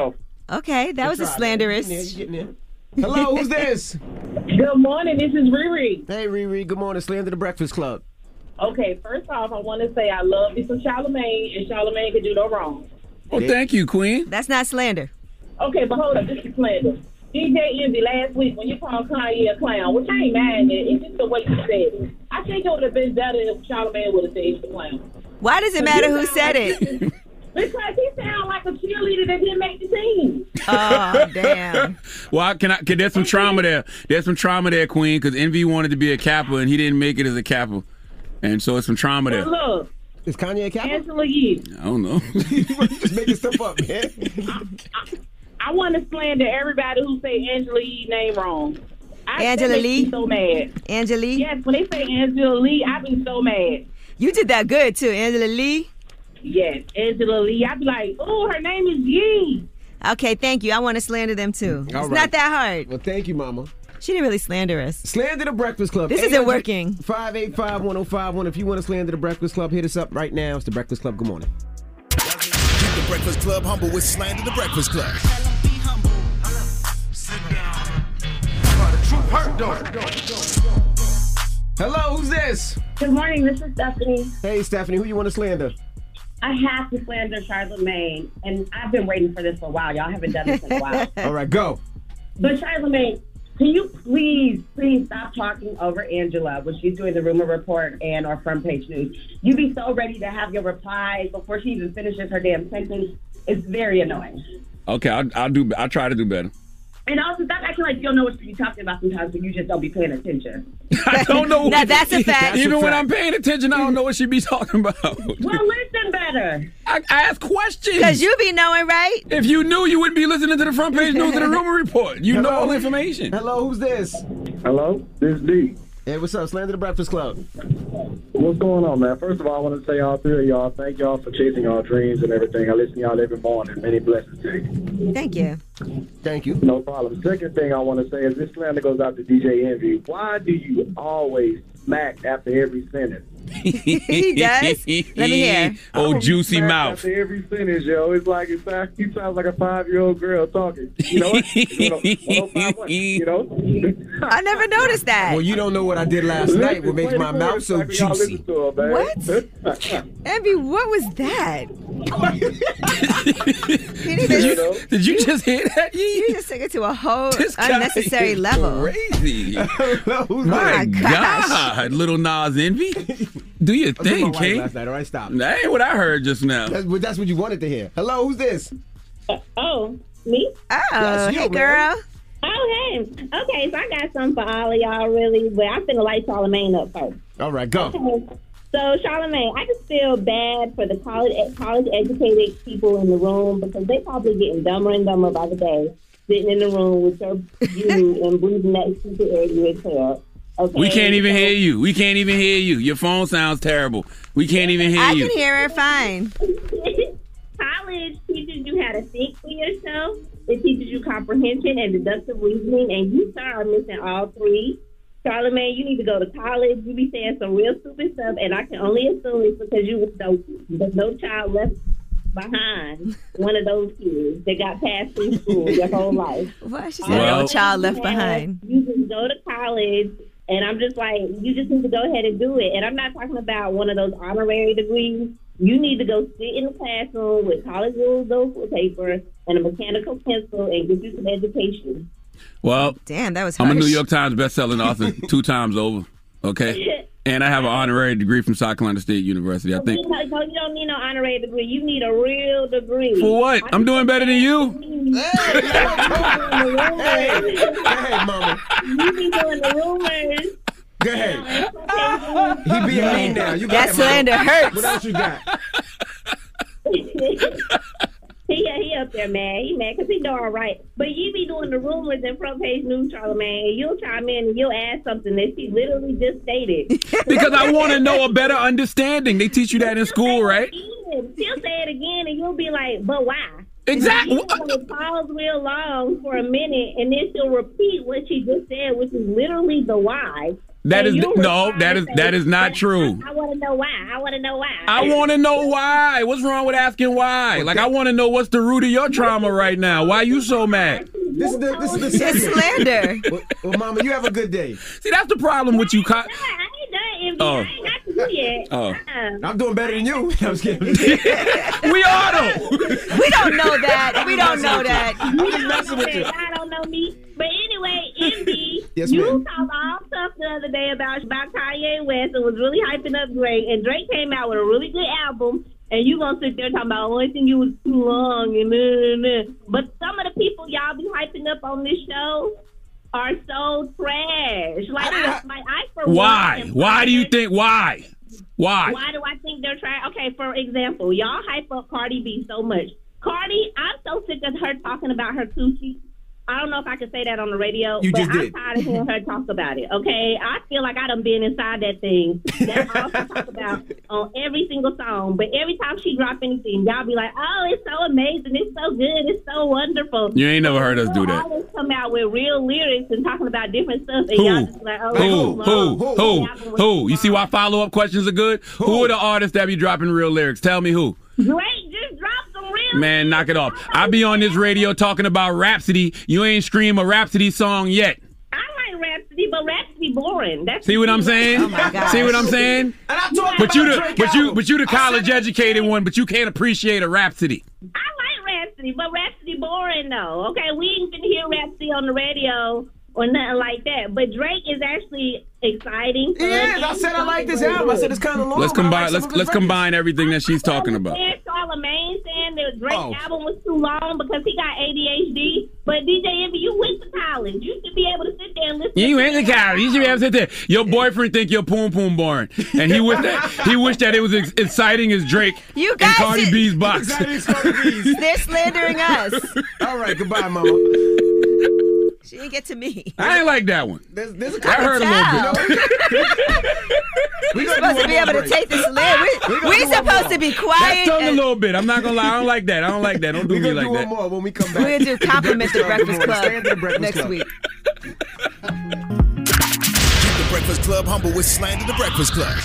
Okay, that was a slanderous. Hello, who's this? Good morning. This is Riri. Hey, Riri. Good morning. Slander the Breakfast Club. Okay, first off, I want to say I love me some Charlamagne, and Charlamagne can do no wrong. Well, thank you, Queen. That's not slander. Okay, but hold up. This is slander. D J Envy last week when you called Kanye a clown, which I ain't mad at. It's just the way you said it. I think it would have been better if Charlamagne would have said he's a clown. Why does it matter who said it? Because he sounded like a cheerleader that didn't make the team. Oh, damn. Well, can I? Can, there's some trauma there. There's some trauma there, Queen, because Envy wanted to be a Kappa and he didn't make it as a Kappa, and so it's some trauma there. Well, look, is Kanye a Kappa? Angela Yee. I don't know. You just making stuff up, man. I, I want to slander everybody who say Angela Yee's name wrong. I Angela that makes Lee? me so mad. Angela Lee? Yes, when they say Angela Lee, I be so mad. You did that good, too. Angela Lee? Yes, Angela Lee. I be like, oh, her name is Yee. Okay, thank you. I want to slander them, too. All it's right. not that hard. Well, thank you, Mama. She didn't really slander us. Slander the Breakfast Club. This isn't working. five eight five, one oh five one. If you want to slander the Breakfast Club, hit us up right now. It's the Breakfast Club. Good morning. Keep the Breakfast Club humble with Slander the Breakfast Club. Hello, who's this? Good morning, this is Stephanie. Hey, Stephanie, who you want to slander? I have to slander Charlamagne, and I've been waiting for this for a while. Y'all haven't done this in a while. All right, go. But Charlamagne, can you please, please stop talking over Angela when she's doing the rumor report and our front page news? You be so ready to have your replies before she even finishes her damn sentence. It's very annoying. Okay, I'll, I'll do. I'll try to do better. And also, stop acting like you don't know what you're talking about sometimes, but you just don't be paying attention. I don't know. Now, that's a fact. Even That's a when fact. I'm paying attention, I don't know what she be talking about. Well, listen better. I, I ask questions. Because you be knowing, right? If you knew, you wouldn't be listening to the front page news of the rumor report. You know all the information. Hello, who's this? Hello, this is D. Hey, what's up? Slander the Breakfast Club. What's going on, man? First of all, I want to say all three of y'all, thank y'all for chasing y'all dreams and everything. I listen to y'all every morning. Many blessings to you. Thank you. Thank you. No problem. Second thing I want to say is this slander goes out to D J Envy. Why do you always smack after every sentence? He does? Let me hear. Oh, juicy Smack mouth. After every sentence, yo. It's like, it sounds, he sounds like a five-year-old girl talking. You know what? You know? I never noticed that. Well, you don't know what I did last night. What makes my mouth so juicy? What? Envy, what was that? He didn't Did even- you, did you just hear that? You just took it to a whole This guy unnecessary is level. Crazy. Who's My that? gosh. God, little Nas Envy. Do your I was with my thing, wife King. last night. All right, stop. That ain't what I heard just now. That's, but that's what you wanted to hear. Hello, who's this? Oh, me? Oh, Yes, you, hey, man. girl. Oh, hey. Okay, so I got something for all of y'all, really, but I'm finna light Charlamagne up first. All right, go. Okay. So, Charlamagne, I just feel bad for the college college educated people in the room because they probably getting dumber and dumber by the day, sitting in the room with your you and breathing that stupid air you exhale. Okay? We can't even So- hear you. We can't even hear you. Your phone sounds terrible. We can't even hear I you. can hear her fine. College teaches you how to think for yourself. It teaches you comprehension and deductive reasoning, and you, sir, are missing all three. Charlamagne, you need to go to college. You be saying some real stupid stuff, and I can only assume it's because you was no, there's no child left behind, one of those kids that got passed through school your whole life. What? She said Well- no child left You behind. You just go to college, and I'm just like, you just need to go ahead and do it. And I'm not talking about one of those honorary degrees. You need to go sit in the classroom with college rules, notebook paper, and a mechanical pencil, and get you some education. Well, Damn, that was I'm a harsh. New York Times bestselling author two times over. Okay, and I have an honorary degree from South Carolina State University. I think. You know, you don't need no honorary degree. You need a real degree. For what? I'm doing better than you. Hey, hey, mama. You be doing the rumors. Go ahead. He being mean now. You got That it, slander mama. hurts. What else you got? He, he up there, man. He mad because he know all right. But you be doing the rumors in front page news, Charlamagne, and you'll chime in and you'll add something that she literally just stated. Because I want to know a better understanding. They teach you that in school, right? She'll say it again, and you'll be like, but why? Exactly. She'll pause real long for a minute, and then she'll repeat what she just said, which is literally the why. That is no, that is that is not true. I, I want to know why. I want to know why. I want to know why. What's wrong with asking why? Like, I want to know what's the root of your trauma right now. Why you so mad? This is the this is the It's segment. slander. Well, well, Mama, you have a good day. See, that's the problem with you. Co- I ain't done it. Oh. I ain't got to do yet. Oh. Uh-uh. I'm doing better than you. I was kidding. We are though. We don't know that. We don't know that. You don't know that. I don't know me. But anyway, Envy, Yes, you ma'am. talked all stuff the other day about, about Kanye West and was really hyping up Drake. And Drake came out with a really good album. And you going to sit there talking about, oh, I think it was too long. and nah, nah, nah. But some of the people y'all be hyping up on this show are so trash. Like, I, like, I for Why? one, Why do you think? Why? Why? Why do I think they're trying? Okay, for example, y'all hype up Cardi B so much. Cardi, I'm so sick of her talking about her coochie. I don't know if I can say that on the radio, You but just I'm did. tired of hearing her talk about it, okay? I feel like I done been inside that thing. That's all she talk about on every single song. But every time she drop anything, y'all be like, oh, it's so amazing. It's so good. It's so wonderful. You ain't never heard us do She'll that. always come out with real lyrics and talking about different stuff. And Who? y'all just like, oh, Who? it's too Who? long. Who? Who? You see why follow-up questions are good? Who are the artists that be dropping real lyrics? Tell me who. Drake just dropped some real Man, knock it off. I be on this radio talking about Rhapsody. You ain't scream a Rhapsody song yet. I like Rhapsody, but Rhapsody boring. That's See what I'm saying? Oh my gosh. See what I'm saying? And I'm talking But you about the Drake but you album. but you the college educated one, but you can't appreciate a Rhapsody. I like Rhapsody, but Rhapsody boring though. Okay, we ain't been hear Rhapsody on the radio or nothing like that. But Drake is actually exciting. He is. I said I like this album. I said it's kind of long. Let's but I combine like let's some of his let's records. combine everything that she's talking about. And Charlamagne saying that Drake's Oh. album was too long because he got A D H D. But D J Envy, you went to college. You should be able to sit there and listen. You to ain't the college. You should be able to sit there. Your boyfriend think your poom poom boring, and he wish that he wished that it was as exciting as Drake You and guys Cardi should- B's box. They're slandering us. All right, goodbye, Mama. She didn't get to me. I ain't like that one. There's, there's a I heard a little bit. We're supposed to be able to take this lid. We, we're supposed to be That quiet. stung a and little bit. I'm not gonna lie. I don't like that. I don't like that. Don't do We're me gonna like do that. one more when we come back. We're going to compliment the Breakfast Good morning. Club Stay under the Breakfast next Club. week. Keep the Breakfast Club humble with Slander the Breakfast Club.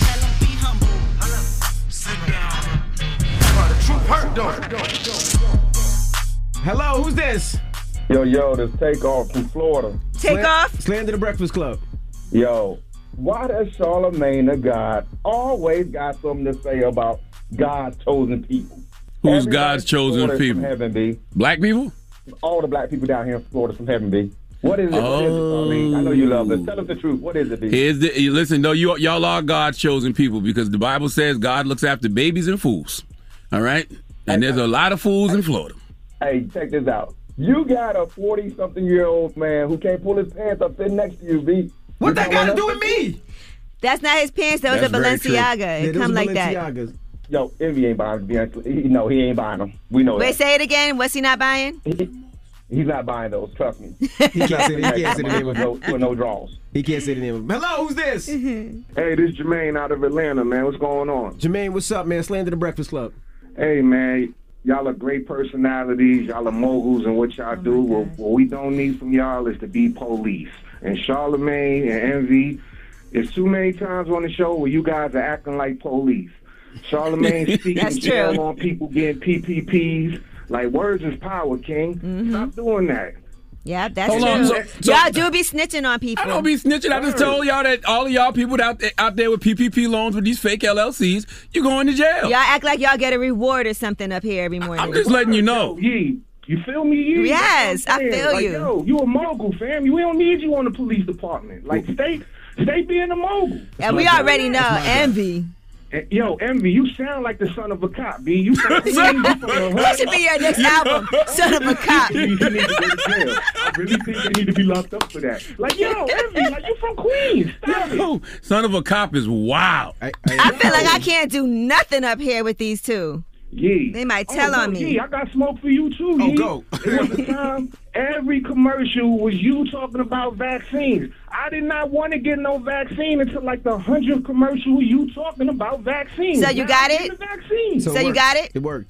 Hello, who's this? Yo, yo, this Takeoff from Florida. Takeoff? Slander the Breakfast Club. Yo, why does Charlamagne the God always got something to say about God's chosen people? Who's Everybody God's in chosen Florida is people? From heaven, B. Black people? All the black people down here in Florida from heaven, B. What is it? What is it, Charlamagne? I know you love this. Tell us the truth. What is it, B? Here's the, listen, though, you, y'all are God's chosen people because the Bible says God looks after babies and fools. All right? And there's a lot of fools in Florida. Hey, check this out. You got a forty-something-year-old man who can't pull his pants up sitting next to you, B. What that got to do with me? That's not his pants. That was That's a very true. Balenciaga. Yeah, It those come are like that. Balenciagas. Yo, Envy ain't buying them. He, no, he ain't buying them. We know Wait, that. say it again. What's he not buying? He's not buying those. Trust me. He can't say the, he can't say the name of no, it. no draws. He can't say the name of it. Hello, who's this? Hey, this is Jermaine out of Atlanta, man. What's going on? Jermaine, what's up, man? Slander the Breakfast Club. Hey, man. Y'all are great personalities. Y'all are moguls in what y'all do. What, what we don't need from y'all is to be police. And Charlamagne and Envy, there's too many times on the show where you guys are acting like police. Charlamagne speaking That's jail true. on people getting P P Ps. Like, words is power, King. Stop doing that. Yeah, that's Hold true. on, so- so- Y'all do be snitching on people. I don't be snitching. I just told y'all that all of y'all people out there, out there with P P P loans with these fake L L Cs, you going to jail. Y'all act like y'all get a reward or something up here every morning. I'm just letting you know. Yee, you feel me, Yee? Yes, That's what I'm I saying. feel like, you. Yo, you a mogul, fam. We don't need you on the police department. Like, stay, stay being a mogul. And we already know, envy. Eh, Yo, Envy, you sound like the son of a cop, B. You sound like you from the hood. That should be your next album, Son of a Cop. You need to go to jail. I really think they need to be locked up for that. Like, yo, Envy, like, you from Queens. Stop it. Yo, son of a cop is wild. I, I feel like I can't do nothing up here with these two. Yee. They might Oh, tell no, on me. Yee, I got smoke for you, too, Oh, Yee. go. There was a time every commercial was you talking about vaccines. I did not want to get no vaccine until like the hundredth commercial you talking about vaccines. So you Now got I'm it? getting the vaccine. So it you worked. got it? It worked.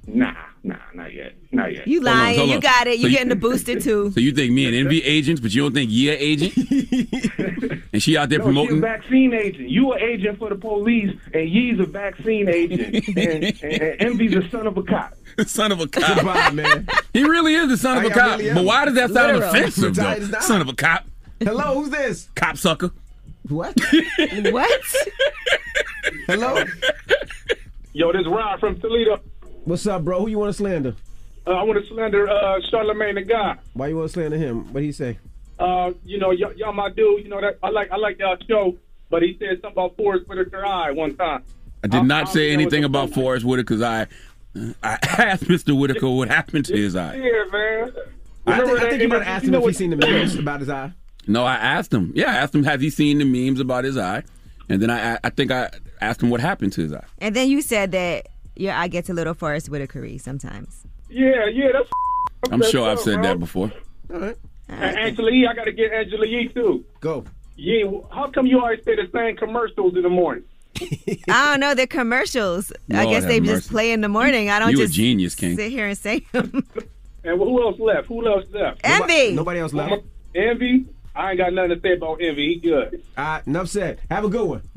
Nah, nah, not yet. Not yet. You lying. Hold on, hold you on. got it. So You you- getting the booster, too. So you think me and Envy agents, but you don't think you're agent? And she out there No, she's a promoting. vaccine agent. You an agent for the police, and Ye's a vaccine agent, and, and, and Envy's a son of a cop. Son of a cop. Goodbye, man. He really is the son of I- a I cop. really am. But why does that sound Literal. offensive, It though? is not. Son of a cop. Hello, who's this? Cop sucker. What? What? Hello? Yo, this is Rod from Toledo. What's up, bro? Who you want to slander? Uh, I want to slander uh, Charlamagne the God. Why you want to slander him? What did he say? Uh, you know, y- y'all my dude. You know that I like I like y'all show, but he said something about Forrest Whitaker eye one time. I did I- not I say don't know anything what the about fuck- Forrest Whitaker because I, I asked Mister Whitaker what happened to his eye. Yeah, man. I think, I that- think you might have asked him know if he what- seen the memes about his eye. No, I asked him. Yeah, I asked him, has he seen the memes about his eye? And then I I think I asked him what happened to his eye. And then you said that your eye gets a little Forrest Whitaker-y sometimes. Yeah, yeah, that's. I'm that's sure I've up, said bro. that before. All right. And Angela Yee, I got to get Angela Yee too. Go. Yeah, how come you always say the same commercials in the morning? I don't know. They're commercials. I Lord guess they have just mercy. play in the morning. I don't You a just genius, King. sit here and say them. And who else left? Who else left? Envy. Nobody else left. Envy. I ain't got nothing to say about Envy. He good. All right, enough said. Have a good one.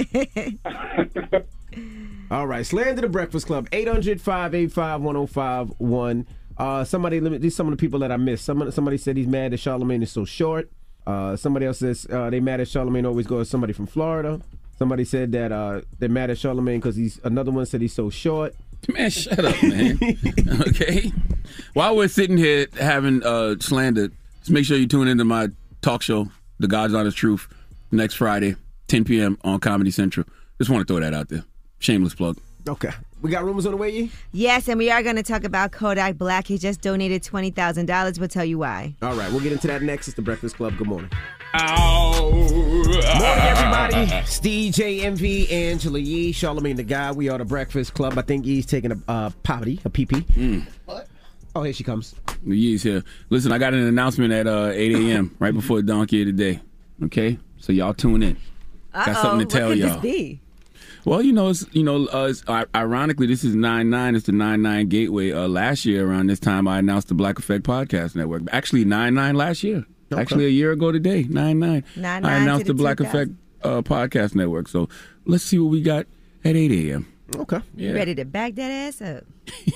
All right, slander the Breakfast Club. eight hundred, five eight five, one oh five one. Uh, somebody, let me- these some of the people that I missed. Somebody, somebody said he's mad that Charlamagne is so short. Uh, somebody else says uh, they mad at Charlamagne always goes somebody from Florida. Somebody said that uh, they're mad at Charlamagne because he's. Another one said he's so short. Man, shut up, man. Okay? While we're sitting here having uh, slander, just make sure you tune into my talk show, The God's Honest Truth, next Friday, ten p.m. on Comedy Central. Just want to throw that out there. Shameless plug. Okay. We got rumors on the way, Yee? Yes, and we are going to talk about Kodak Black. He just donated twenty thousand dollars. We'll tell you why. All right, we'll get into that next. It's the Breakfast Club. Good morning. Ow. Morning, everybody. It's D J Envy, Angela Yee, Charlamagne the Guy. We are the Breakfast Club. I think Yee's taking a uh, potty, a pee-pee. Mm. What? Oh, here she comes. Yee's here. Listen, I got an announcement at uh, eight a.m. right before Donkey of the Day. Okay? So y'all tune in. Uh-oh. Got something to tell what could y'all. this be? Well, you know, it's, you know, uh, it's, uh, ironically, this is nine nine. It's the nine nine Gateway. Uh, last year around this time, I announced the Black Effect Podcast Network. Actually, nine nine last year. Okay. Actually, a year ago today, nine nine. nine I nine announced to the the Black two Effect thousand. uh, Podcast Network. So let's see what we got at eight a.m. Okay. Yeah. You ready to back that ass up?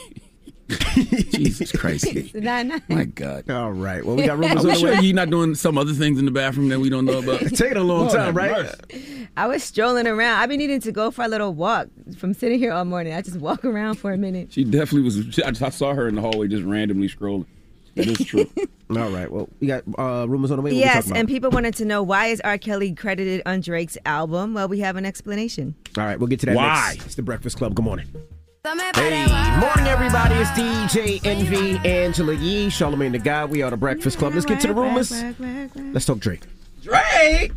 Jesus Christ. Nine, nine. My God. All right. Well, we got Are rumors we on the sure way. you not doing some other things in the bathroom that we don't know about? It's taking a long Lord time, have right? mercy. I was strolling around. I've been needing to go for a little walk from sitting here all morning. I just walk around for a minute. She definitely was. I, I saw her in the hallway just randomly scrolling. That is true. All right. Well, we got uh, rumors on the way. What we Yes, talking about? and people wanted to know, why is R. Kelly credited on Drake's album? Well, we have an explanation. All right, we'll get to that Why? next. It's the Breakfast Club. Good morning. Hey, morning, everybody. It's D J Envy, Angela Yee, Charlamagne the Guy. We are the Breakfast Club. Let's get to the rumors. Let's talk Drake. Drake!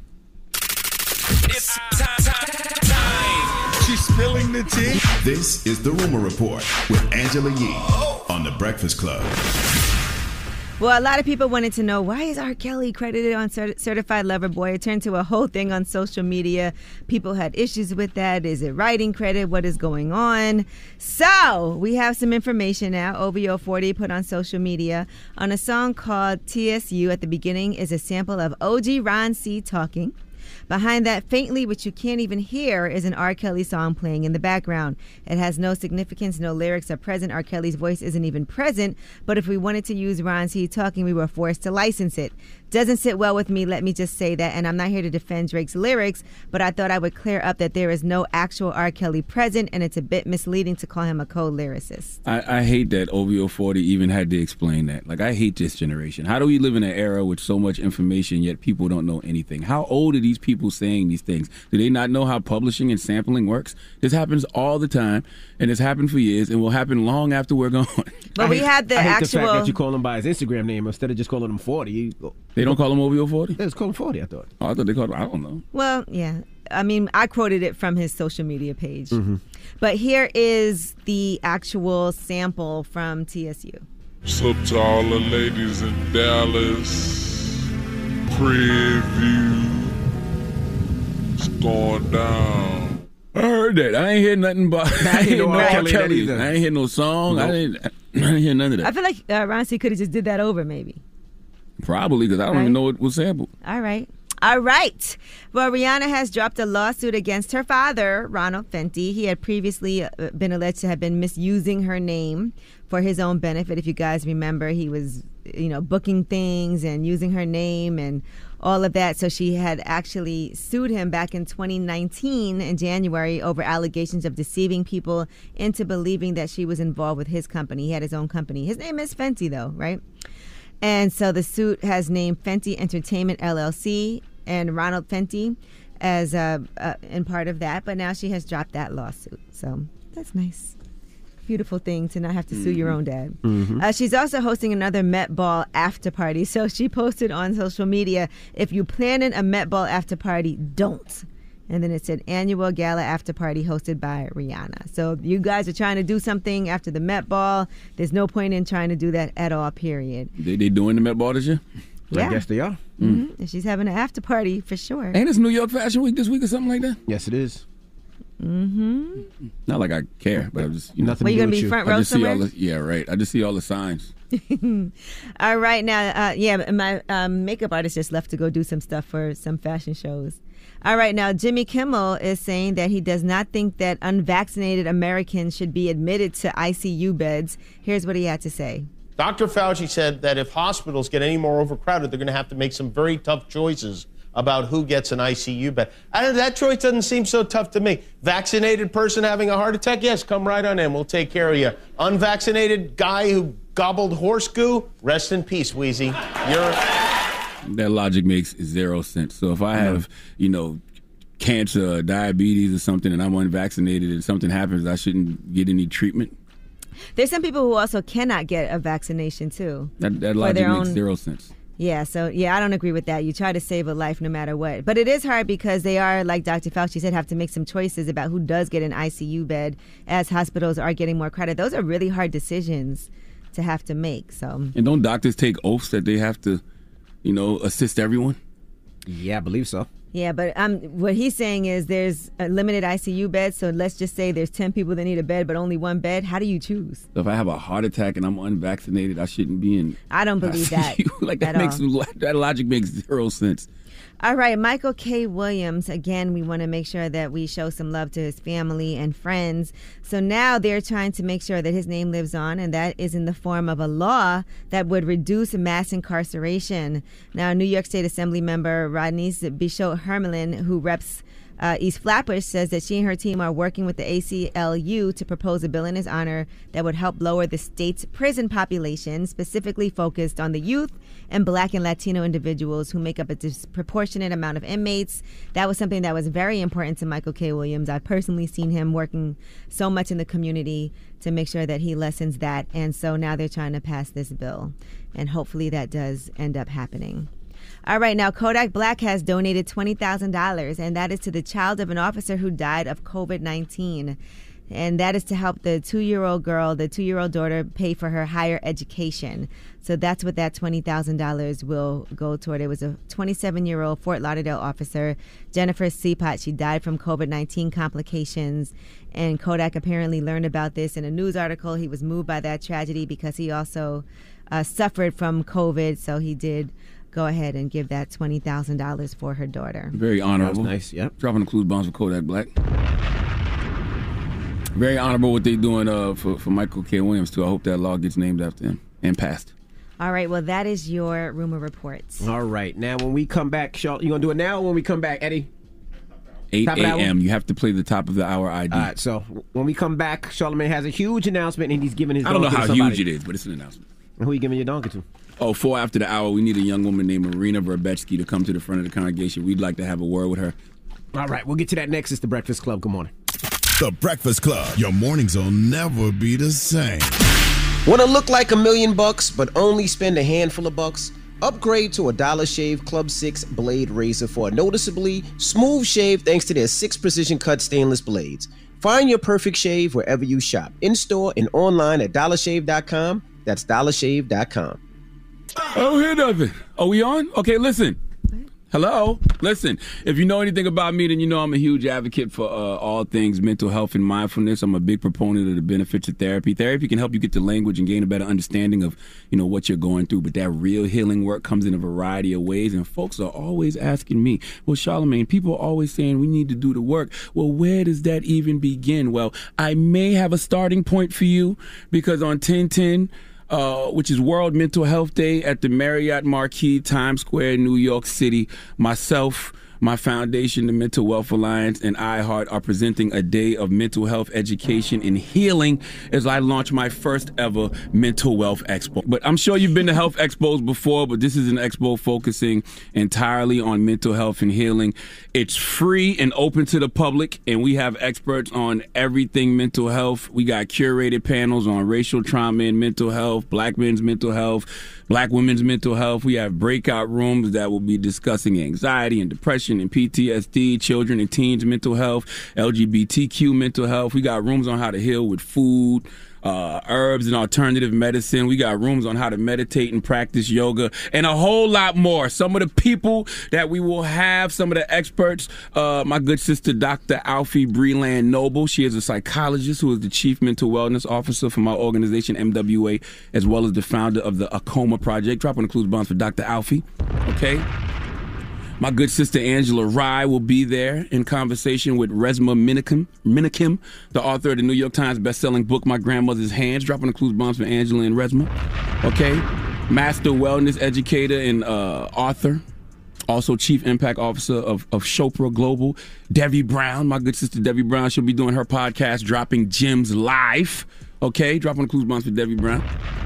It's time, time, time. She's spilling the tea. This is the Rumor Report with Angela Yee on the Breakfast Club. Well, a lot of people wanted to know, why is R. Kelly credited on Cert- Certified Lover Boy? It turned to a whole thing on social media. People had issues with that. Is it writing credit? What is going on? So we have some information now. O V O forty put on social media on a song called T S U. At the beginning is a sample of O G Ron C talking. Behind that, faintly, which you can't even hear, is an R. Kelly song playing in the background. It has no significance, no lyrics are present. R. Kelly's voice isn't even present, but if we wanted to use Ron C talking, we were forced to license it. Doesn't sit well with me, let me just say that, and I'm not here to defend Drake's lyrics, but I thought I would clear up that there is no actual R. Kelly present, and it's a bit misleading to call him a co-lyricist. I, I hate that O V O forty even had to explain that. Like, I hate this generation. How do we live in an era with so much information, yet people don't know anything? How old are these people saying these things? Do they not know how publishing and sampling works? This happens all the time, and it's happened for years, and will happen long after we're gone. But we had the I hate actual... the fact that you call him by his Instagram name instead of just calling him forty. You, They don't call him O V O forty? They just call him forty, I thought. Oh, I thought they called him, I don't know. Well, yeah. I mean, I quoted it from his social media page. Mm-hmm. But here is the actual sample from T S U. What's up to all the ladies in Dallas? Preview. It's going down. I heard that. I ain't hear nothing about. I ain't hear no R. Kelly Kelly. either. I ain't hear no song. Nope. I didn't. I didn't hear none of that. I feel like uh, Ron C could have just did that over, maybe. Probably because I don't Right. even know what was sampled. All right. All right. Well, Rihanna has dropped a lawsuit against her father, Ronald Fenty. He had previously uh, been alleged to have been misusing her name for his own benefit. If you guys remember, he was, you know, booking things and using her name and all of that. So she had actually sued him back in twenty nineteen in January over allegations of deceiving people into believing that she was involved with his company. He had his own company. His name is Fenty, though, right? And so the suit has named Fenty Entertainment L L C and Ronald Fenty as uh, uh, in part of that. But now she has dropped that lawsuit. So that's nice. Beautiful thing to not have to sue your own dad. Mm-hmm. Uh, she's also hosting another Met Ball after party. So she posted on social media, if you planning a Met Ball after party, don't. And then it said annual gala after party hosted by Rihanna. So if you guys are trying to do something after the Met Ball, there's no point in trying to do that at all, period. They they doing the Met Ball this year? Yeah. I guess they are. Mm-hmm. And she's having an after party for sure. Ain't this New York Fashion Week this week or something like that? Yes, it is. Mm-hmm. Not like I care, but I'm just you know. Nothing Well, to you do gonna with be you. front I row just see all somewhere? the yeah right. I just see all the signs. All right, now, uh, yeah, my um, makeup artist just left to go do some stuff for some fashion shows. All right, now, Jimmy Kimmel is saying that he does not think that unvaccinated Americans should be admitted to I C U beds. Here's what he had to say. Doctor Fauci said that if hospitals get any more overcrowded, they're going to have to make some very tough choices about who gets an I C U bed. I don't, that choice doesn't seem so tough to me. Vaccinated person having a heart attack, yes, come right on in. We'll take care of you. Unvaccinated guy who gobbled horse goo, rest in peace, Wheezy. You're... That logic makes zero sense. So if I have, you know, cancer, or diabetes, or something, and I'm unvaccinated, and something happens, I shouldn't get any treatment. There's some people who also cannot get a vaccination, too. That that For logic their makes own- zero sense. Yeah, so, yeah, I don't agree with that. You try to save a life no matter what. But it is hard because they are, like Doctor Fauci said, have to make some choices about who does get an I C U bed as hospitals are getting more credit. Those are really hard decisions to have to make, so... And don't doctors take oaths that they have to, you know, assist everyone? Yeah, I believe so. Yeah, but um, what he's saying is there's a limited I C U beds, so let's just say there's ten people that need a bed, but only one bed. How do you choose? So if I have a heart attack and I'm unvaccinated, I shouldn't be in. I don't believe that. like that at makes all. that logic makes zero sense. All right, Michael K. Williams. Again, we want to make sure that we show some love to his family and friends. So now they're trying to make sure that his name lives on, and that is in the form of a law that would reduce mass incarceration. Now, New York State Assembly member Rodney's Bishop Hermelin, who reps Uh, East Flatbush, says that she and her team are working with the A C L U to propose a bill in his honor that would help lower the state's prison population, specifically focused on the youth and Black and Latino individuals who make up a disproportionate amount of inmates. That was something that was very important to Michael K. Williams. I've personally seen him working so much in the community to make sure that he lessens that. And so now they're trying to pass this bill. And hopefully that does end up happening. All right, now Kodak Black has donated twenty thousand dollars, and that is to the child of an officer who died of covid nineteen. And that is to help the two-year-old girl, the two-year-old daughter, pay for her higher education. So that's what that twenty thousand dollars will go toward. It was a twenty-seven-year-old Fort Lauderdale officer, Jennifer Seapot. She died from covid nineteen complications. And Kodak apparently learned about this in a news article. He was moved by that tragedy because he also uh, suffered from COVID. So he did go ahead and give that twenty thousand dollars for her daughter. Very honorable. Nice, yep. Dropping the clues bombs for Kodak Black. Very honorable what they doing uh, for, for Michael K. Williams, too. I hope that law gets named after him and passed. All right, well, that is your rumor reports. All right, now when we come back, Charlotte, you going to do it now or when we come back, Eddie? eight Top of the hour? a.m. You have to play the top of the hour I D. All right, so when we come back, Charlamagne has a huge announcement, and he's giving his I don't know donkey how to somebody. huge it is, but it's an announcement. And who are you giving your donkey to? Oh, four after the hour, we need a young woman named Marina Verbetsky to come to the front of the congregation. We'd like to have a word with her. All right, we'll get to that next. It's The Breakfast Club. Good morning. The Breakfast Club. Your mornings will never be the same. Want to look like a million bucks, but only spend a handful of bucks? Upgrade to a Dollar Shave Club six blade razor for a noticeably smooth shave thanks to their six precision cut stainless blades. Find your perfect shave wherever you shop, in-store and online at dollar shave dot com. That's dollar shave dot com. I don't hear nothing. Are we on? Okay, listen. Hello? Listen, if you know anything about me, then you know I'm a huge advocate for uh, all things mental health and mindfulness. I'm a big proponent of the benefits of therapy. Therapy can help you get the language and gain a better understanding of, you know, what you're going through. But that real healing work comes in a variety of ways. And folks are always asking me, well, Charlamagne, people are always saying we need to do the work. Well, where does that even begin? Well, I may have a starting point for you because on ten ten, Uh, which is World Mental Health Day at the Marriott Marquis, Times Square, New York City. Myself, my foundation, the Mental Wealth Alliance, and iHeart are presenting a day of mental health education and healing as I launch my first ever Mental Wealth Expo. But I'm sure you've been to health expos before, but this is an expo focusing entirely on mental health and healing. It's free and open to the public, and we have experts on everything mental health. We got curated panels on racial trauma and mental health, black men's mental health, black women's mental health. We have breakout rooms that will be discussing anxiety and depression and P T S D, children and teens mental health, L G B T Q mental health. We got rooms on how to heal with food, uh, herbs and alternative medicine. We got rooms on how to meditate and practice yoga and a whole lot more. Some of the people that we will have, some of the experts, uh, my good sister, Doctor Alfie Breland Noble. She is a psychologist who is the chief mental wellness officer for my organization, M W A, as well as the founder of the Acoma Project. Drop on the clues bombs for Doctor Alfie. Okay. My good sister Angela Rye will be there in conversation with Resma Minikim, Minikim, the author of the New York Times bestselling book, My Grandmother's Hands. Dropping the clues bombs for Angela and Resma. Okay. Master wellness educator and uh, author. Also Chief Impact Officer of, of Chopra Global, Debbie Brown. My good sister Debbie Brown. She'll be doing her podcast, Dropping Gems Live. Okay. Dropping the clues bombs for Debbie Brown.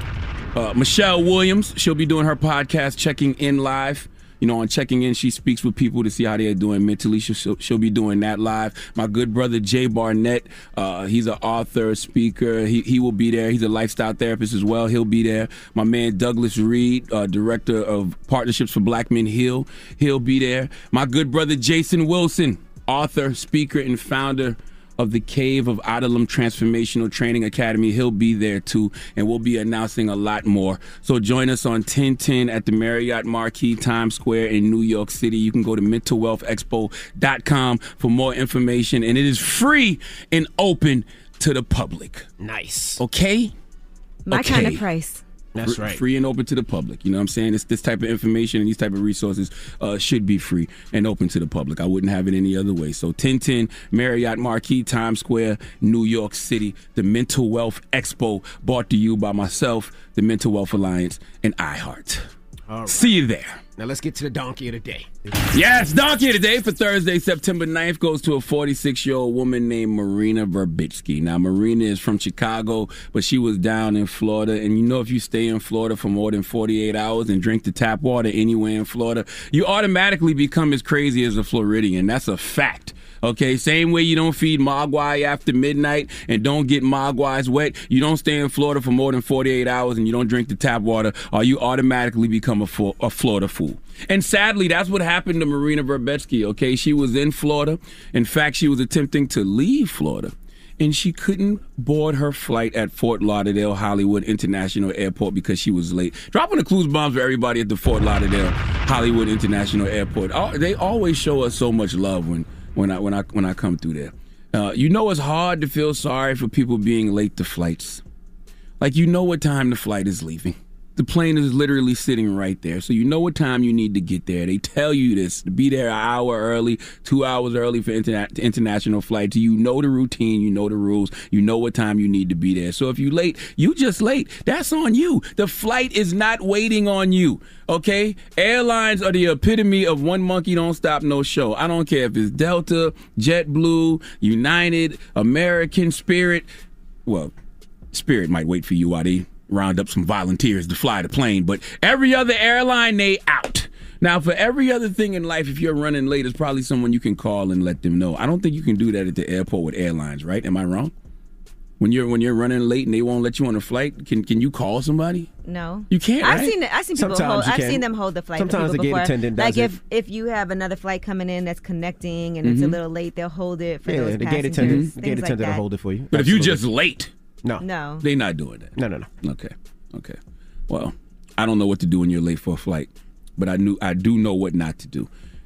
Uh, Michelle Williams. She'll be doing her podcast, Checking In Live. You know, on Checking In, she speaks with people to see how they are doing mentally. She'll, she'll be doing that live. My good brother, Jay Barnett, uh, he's an author, speaker. He he will be there. He's a lifestyle therapist as well. He'll be there. My man, Douglas Reed, uh, director of Partnerships for Black Men Heal. He'll be there. My good brother, Jason Wilson, author, speaker, and founder of the Cave of Adullam Transformational Training Academy. He'll be there too, and we'll be announcing a lot more. So join us on ten ten at the Marriott Marquis, Times Square in New York City. You can go to mental wealth expo dot com for more information, and it is free and open to the public. Nice. Okay? My okay. kind of price. That's Free, right. free and open to the public. You know what I'm saying? It's this type of information and these type of resources uh, should be free and open to the public. I wouldn't have it any other way. So ten ten Marriott Marquis, Times Square, New York City. The Mental Wealth Expo, brought to you by myself, the Mental Wealth Alliance, and iHeart. All right. See you there. Now let's get to the donkey of the day. Yes, donkey of the day for Thursday, September ninth goes to a forty-six-year-old woman named Marina Verbitsky. Now, Marina is from Chicago, but she was down in Florida. And you know, if you stay in Florida for more than forty-eight hours and drink the tap water anywhere in Florida, you automatically become as crazy as a Floridian. That's a fact. Okay, same way you don't feed mogwai after midnight and don't get mogwais wet, you don't stay in Florida for more than forty-eight hours and you don't drink the tap water, or you automatically become a, fo- a Florida fool. And sadly, that's what happened to Marina Verbitsky, okay? She was in Florida. In fact, she was attempting to leave Florida, and she couldn't board her flight at Fort Lauderdale Hollywood International Airport because she was late. Dropping the clues bombs for everybody at the Fort Lauderdale Hollywood International Airport. Oh, they always show us so much love when when I when I when I come through there. Uh, you know, it's hard to feel sorry for people being late to flights. Like, you know what time the flight is leaving. The plane is literally sitting right there, so you know what time you need to get there. They tell you this, to be there an hour early, two hours early for interna- international flights. You know the routine, you know the rules, you know what time you need to be there. So if you're late, you just late. That's on you. The flight is not waiting on you, okay? Airlines are the epitome of one monkey don't stop, no show. I don't care if it's Delta, JetBlue, United, American, Spirit. Well, Spirit might wait for you while they round up some volunteers to fly the plane, but every other airline, they out. Now, for every other thing in life, if you're running late, there's probably someone you can call and let them know. I don't think you can do that at the airport with airlines, right? Am I wrong? When you're when you're running late and they won't let you on a flight, can can you call somebody? No, you can't. I've right? seen I've seen people Sometimes hold. you I've can. seen them hold the flight. Sometimes for the people gate before. attendant does like it. if if you have another flight coming in that's connecting and it's a Mhm. little late, they'll hold it for Yeah, those the gate passengers. attendant, the things gate like attendant will that. hold it for you. But if you Absolutely. just late, no, no, they're not doing that. No, no, no. Okay, okay. Well, I don't know what to do when you're late for a flight, but I knew I do know what not to do.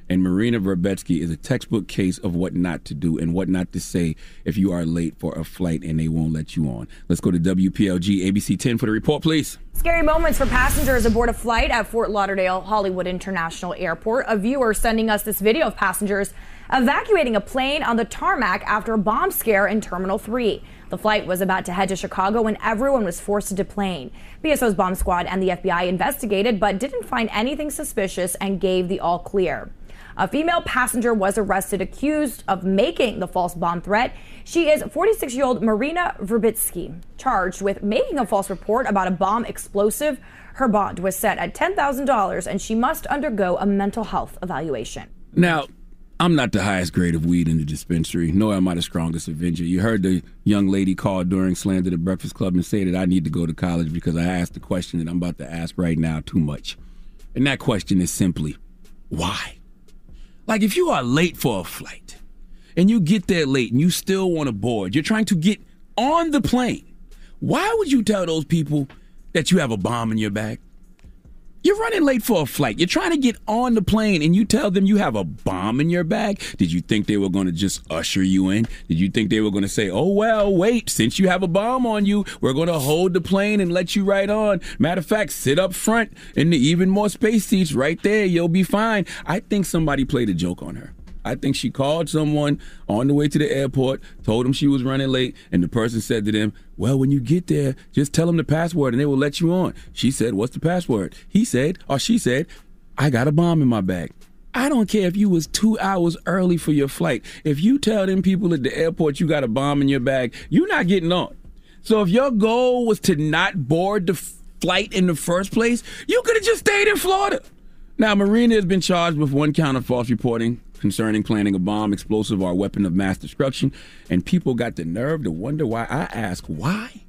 And Marina Verbetsky is a textbook case of what not to do and what not to say if you are late for a flight and they won't let you on. Let's go to W P L G A B C ten for the report, please. Scary moments for passengers aboard a flight at Fort Lauderdale Hollywood International Airport. A viewer sending us this video of passengers evacuating a plane on the tarmac after a bomb scare in Terminal three. The flight was about to head to Chicago when everyone was forced into plane. B S O's bomb squad and the F B I investigated but didn't find anything suspicious and gave the all clear. A female passenger was arrested accused of making the false bomb threat. She is forty-six-year-old Marina Verbitsky, charged with making a false report about a bomb explosive. Her bond was set at ten thousand dollars and she must undergo a mental health evaluation. Now, I'm not the highest grade of weed in the dispensary, nor am I the strongest avenger. You heard the young lady call during Slander the Breakfast Club and say that I need to go to college because I asked the question that I'm about to ask right now too much. And that question is simply, why? Like, if you are late for a flight and you get there late and you still want to board, you're trying to get on the plane, why would you tell those people that you have a bomb in your bag? You're running late for a flight. You're trying to get on the plane and you tell them you have a bomb in your bag? Did you think they were going to just usher you in? Did you think they were going to say, oh, well, wait, since you have a bomb on you, we're going to hold the plane and let you right on. Matter of fact, sit up front in the even more space seats right there. You'll be fine. I think somebody played a joke on her. I think she called someone on the way to the airport, told them she was running late, and the person said to them, well, when you get there, just tell them the password and they will let you on. She said, what's the password? He said, or she said, I got a bomb in my bag. I don't care if you was two hours early for your flight. If you tell them people at the airport you got a bomb in your bag, you're not getting on. So if your goal was to not board the flight in the first place, you could have just stayed in Florida. Now, Marina has been charged with one count of false reporting concerning planning a bomb, explosive, or weapon of mass destruction, and people got the nerve to wonder why. I ask, why?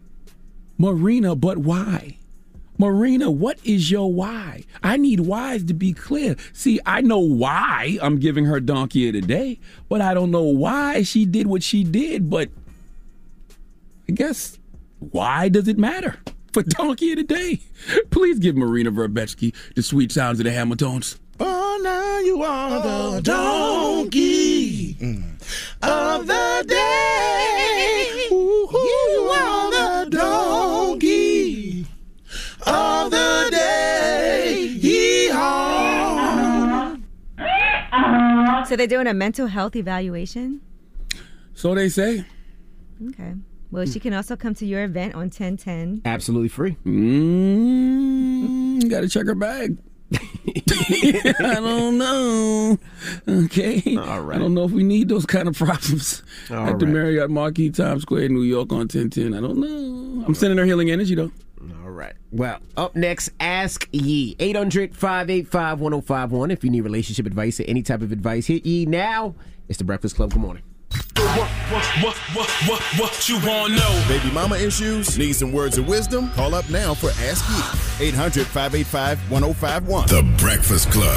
Marina, but why? Marina, what is your why? I need whys to be clear. See, I know why I'm giving her donkey of the day, but I don't know why she did what she did, but I guess, why does it matter? For donkey of the day, please give Marina Verbetsky the sweet sounds of the Hamiltons. Oh, now you are the donkey of the day. You are the donkey of the day. Yee-haw. So they're doing a mental health evaluation? So they say. Okay. Well, she can also come to your event on ten ten. Absolutely free. Mm, gotta check her bag. I don't know. Okay. All right. I don't know if we need those kind of problems All at the right. Marriott Marquis Times Square, New York on ten ten. I don't know. I'm sending her healing energy, though. All right. Well, up next, Ask Yee. eight hundred, five eight five, one oh five one. If you need relationship advice or any type of advice, hit Yee now. It's The Breakfast Club. Good morning. What, what, what, what, what, what you want to know? Baby mama issues? Need some words of wisdom? Call up now for Ask Yee. eight hundred, five eight five, one oh five one. The Breakfast Club.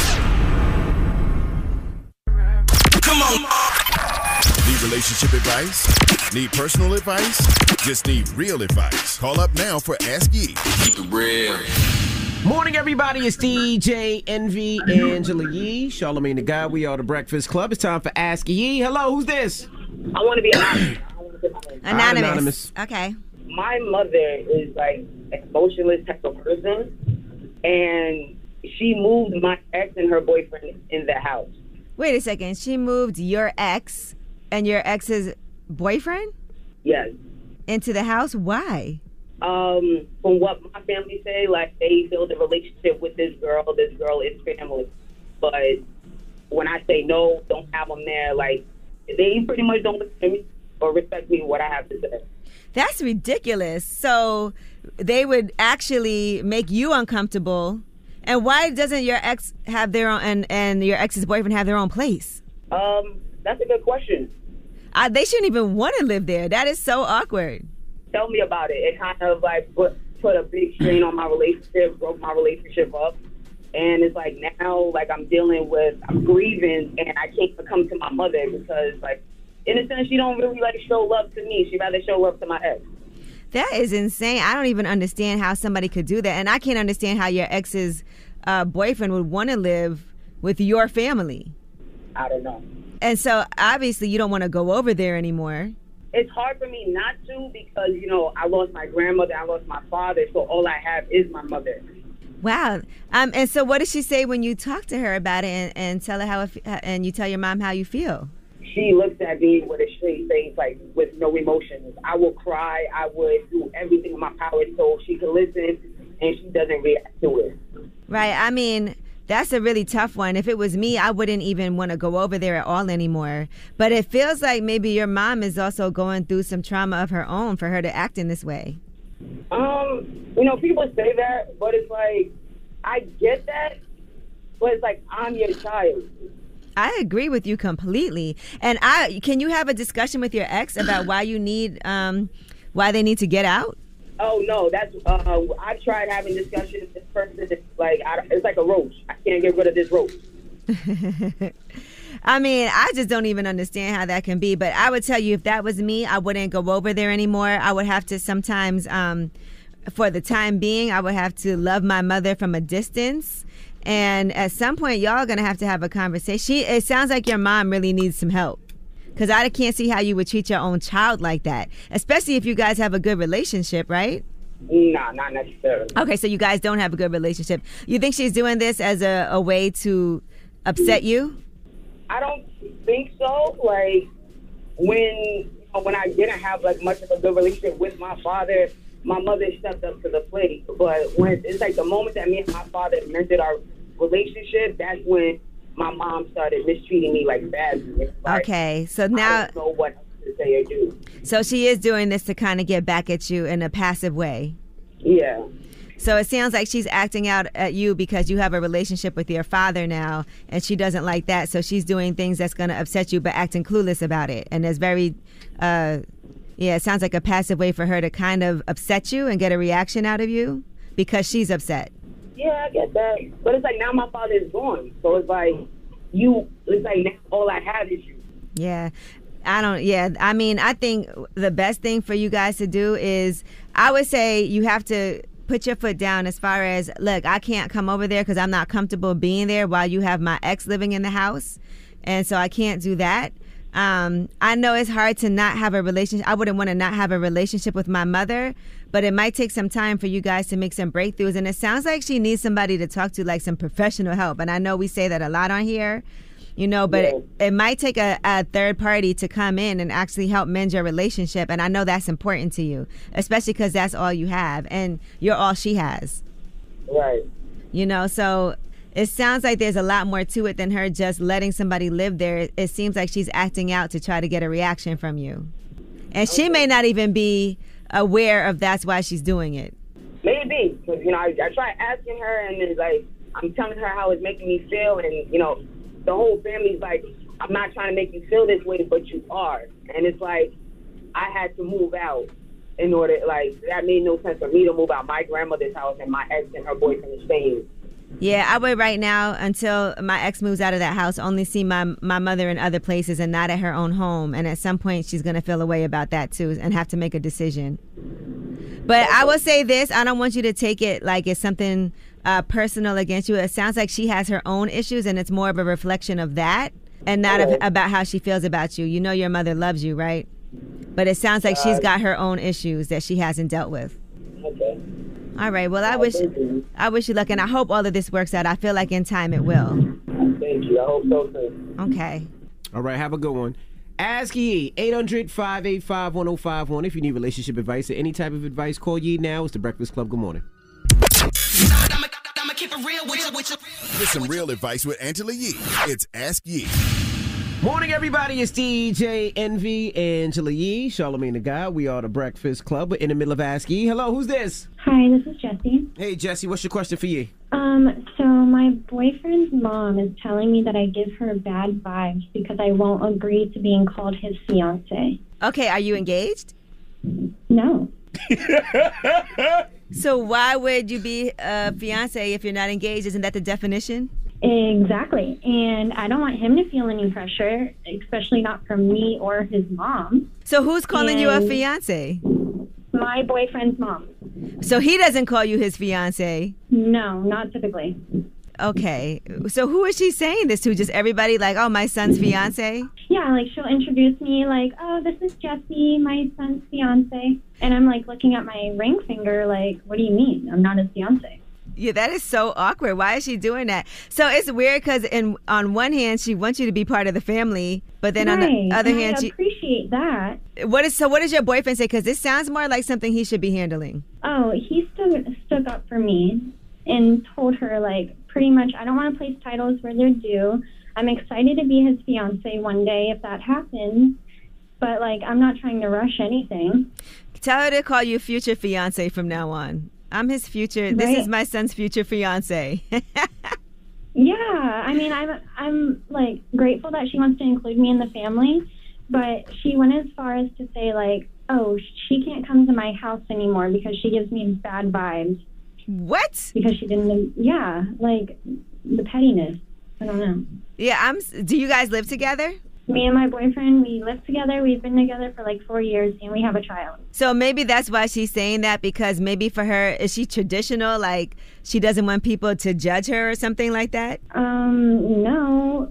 Come on. Need relationship advice? Need personal advice? Just need real advice. Call up now for Ask Yee. Keep it real. Morning, everybody. It's D J Envy, Angela Yee, Charlamagne the Guy. We are The Breakfast Club. It's time for Ask Yee. Hello, who's this? I want to be anonymous. Anonymous. Anonymous. Okay. My mother is like an emotionless type of person, and she moved my ex and her boyfriend in the house. Wait a second. She moved your ex and your ex's boyfriend? Yes. Into the house? Why? Um, from what my family say, like they build a relationship with this girl. This girl is family, but when I say no, don't have them there. Like they pretty much don't listen to me or respect me what I have to say. That's ridiculous. So they would actually make you uncomfortable. And why doesn't your ex have their own and, and your ex's boyfriend have their own place? Um, that's a good question. I, they shouldn't even want to live there. That is so awkward. Tell me about it. It kind of like put put a big strain on my relationship, broke my relationship up. And it's like now, like I'm dealing with, I'm grieving, and I can't come to my mother because, like, in a sense, she don't really like show love to me. She'd rather show love to my ex. That is insane. I don't even understand how somebody could do that. And I can't understand how your ex's uh, boyfriend would want to live with your family. I don't know. And so obviously you don't want to go over there anymore. It's hard for me not to because, you know, I lost my grandmother, I lost my father, so all I have is my mother. Wow. Um. And so what does she say when you talk to her about it and, and tell her how it, and you tell your mom how you feel? She looks at me with a straight face, like with no emotions. I will cry. I would do everything in my power so she could listen, and she doesn't react to it. Right. I mean, that's a really tough one. If it was me, I wouldn't even want to go over there at all anymore. But it feels like maybe your mom is also going through some trauma of her own for her to act in this way. Um, you know, people say that, but it's like, I get that, but it's like, I'm your child. I agree with you completely. And I can you have a discussion with your ex about why you need, um, why they need to get out? Oh, no, that's, uh, I tried having discussions with this person. It's like, I, it's like a roach. I can't get rid of this roach. I mean, I just don't even understand how that can be. But I would tell you, if that was me, I wouldn't go over there anymore. I would have to sometimes, um, for the time being, I would have to love my mother from a distance. And at some point, y'all are going to have to have a conversation. She, it sounds like your mom really needs some help. Because I can't see how you would treat your own child like that. Especially if you guys have a good relationship, right? Nah, not necessarily. Okay, so you guys don't have a good relationship. You think she's doing this as a, a way to upset you? I don't think so. Like, when you know, when I didn't have, like, much of a good relationship with my father, my mother stepped up to the plate. But when it's like the moment that me and my father mended our relationship, that's when my mom started mistreating me like badly. Like, okay, so now I don't know what to say or do. So she is doing this to kind of get back at you in a passive way. Yeah. So it sounds like she's acting out at you because you have a relationship with your father now, and she doesn't like that. So she's doing things that's going to upset you, but acting clueless about it. And it's very, uh, yeah, it sounds like a passive way for her to kind of upset you and get a reaction out of you because she's upset. Yeah, I get that. But it's like now my father is gone. So it's like you, it's like now all I have is you. Yeah. I don't, yeah. I mean, I think the best thing for you guys to do is, I would say you have to put your foot down as far as, look, I can't come over there because I'm not comfortable being there while you have my ex living in the house. And so I can't do that. Um, I know it's hard to not have a relationship. I wouldn't want to not have a relationship with my mother, but it might take some time for you guys to make some breakthroughs. And it sounds like she needs somebody to talk to, like some professional help. And I know we say that a lot on here, you know, but yeah. it, it might take a, a third party to come in and actually help mend your relationship. And I know that's important to you, especially because that's all you have and you're all she has. Right. You know, so it sounds like there's a lot more to it than her just letting somebody live there. It seems like she's acting out to try to get a reaction from you. And okay. She may not even be aware of that's why she's doing it. Maybe. Because, you know, I, I try asking her and it's like, I'm telling her how it's making me feel. And, you know, the whole family's like, I'm not trying to make you feel this way, but you are. And it's like, I had to move out in order, like, that made no sense for me to move out my grandmother's house and my ex and her boyfriend is staying. Yeah, I would right now, until my ex moves out of that house, only see my my mother in other places and not at her own home. And at some point, she's going to feel a way about that, too, and have to make a decision. But I will say this. I don't want you to take it like it's something uh, personal against you. It sounds like she has her own issues, and it's more of a reflection of that and not of, about how she feels about you. You know your mother loves you, right? But it sounds like she's got her own issues that she hasn't dealt with. Okay. All right. Well, I wish I wish you luck, and I hope all of this works out. I feel like in time it will. Thank you. I hope so too. Okay. All right. Have a good one. Ask Yee, eight hundred, five eight five, one oh five one. If you need relationship advice or any type of advice, call Yee now. It's the Breakfast Club. Good morning. Get some real advice with Angela Yee. It's Ask Yee. Morning, everybody. It's D J Envy, Angela Yee, Charlamagne the God. We are the Breakfast Club. We're in the middle of Ask Yee. Hello, who's this? Hi, this is Jessie. Hey, Jessie, what's your question for Yee? Um, so my boyfriend's mom is telling me that I give her bad vibes because I won't agree to being called his fiance. Okay, are you engaged? No. So why would you be a fiance if you're not engaged? Isn't that the definition? Exactly. And I don't want him to feel any pressure, especially not from me or his mom. So who's calling and you a fiance? My boyfriend's mom. So he doesn't call you his fiance? No, not typically. Okay. So who is she saying this to? Just everybody like, oh, my son's fiance? Yeah, like she'll introduce me like, oh, this is Jesse, my son's fiance. And I'm like looking at my ring finger like, what do you mean? I'm not his fiance. Yeah, that is so awkward. Why is she doing that? So it's weird because in on one hand, she wants you to be part of the family, but then right. on the other and hand, I she... appreciate that. What is, so what does your boyfriend say? Because this sounds more like something he should be handling. Oh, he stood, stood up for me and told her, like, pretty much, I don't want to place titles where they're due. I'm excited to be his fiance one day if that happens, but, like, I'm not trying to rush anything. Tell her to call you future fiance from now on. I'm his future. This Right. is my son's future fiance. Yeah, I mean, I'm, I'm, like, grateful that she wants to include me in the family, but she went as far as to say, like, oh, she can't come to my house anymore because she gives me bad vibes. What? Because she didn't, yeah, like, the pettiness. I don't know. Yeah, I'm. Do you guys live together? Me and my boyfriend, we live together. We've been together for like four years, and we have a child. So maybe that's why she's saying that, because maybe for her, is she traditional? Like, she doesn't want people to judge her or something like that? Um, no.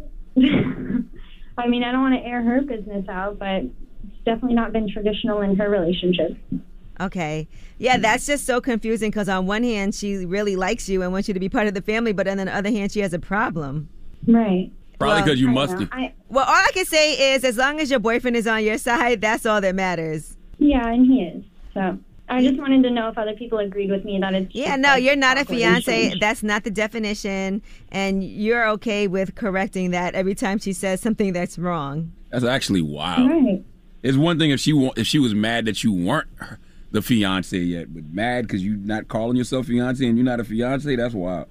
I mean, I don't want to air her business out, but it's definitely not been traditional in her relationship. Okay. Yeah, that's just so confusing because on one hand, she really likes you and wants you to be part of the family, but on the other hand, she has a problem. Right. Probably because you must have. Well, all I can say is as long as your boyfriend is on your side, that's all that matters. Yeah, and he is. So I just wanted to know if other people agreed with me that it's Yeah, just, no, like, you're not a awkward and fiance. strange. That's not the definition. And you're okay with correcting that every time she says something that's wrong. That's actually wild. Right. It's one thing if she wa- if she was mad that you weren't the fiance yet, but mad because you're not calling yourself fiance and you're not a fiance, that's wild.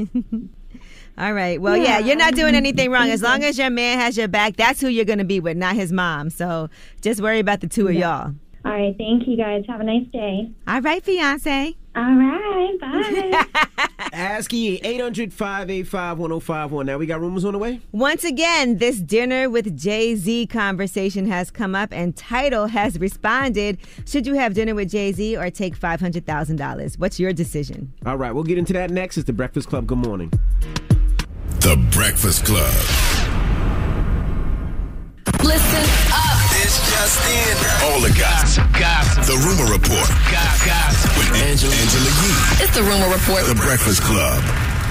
All right. Well, yeah, Yeah, you're not doing um, anything wrong. thank As long you. as your man has your back, that's who you're going to be with, not his mom. So just worry about the two of y'all. All right, thank you guys. Have a nice day. All right, fiance. All right, bye. Ask E, eight hundred, five eight five, one oh five one. Now we got rumors on the way? Once again, this dinner with Jay-Z conversation has come up, and Tidal has responded. Should you have dinner with Jay-Z or take five hundred thousand dollars? What's your decision? All right, we'll get into that next. It's The Breakfast Club. Good morning. The Breakfast Club. Listen up. It's just in. All the gossip. Gossip. The Rumor Report. Gossip. With Angela, Angela Yee. It's the Rumor Report. The Breakfast Club.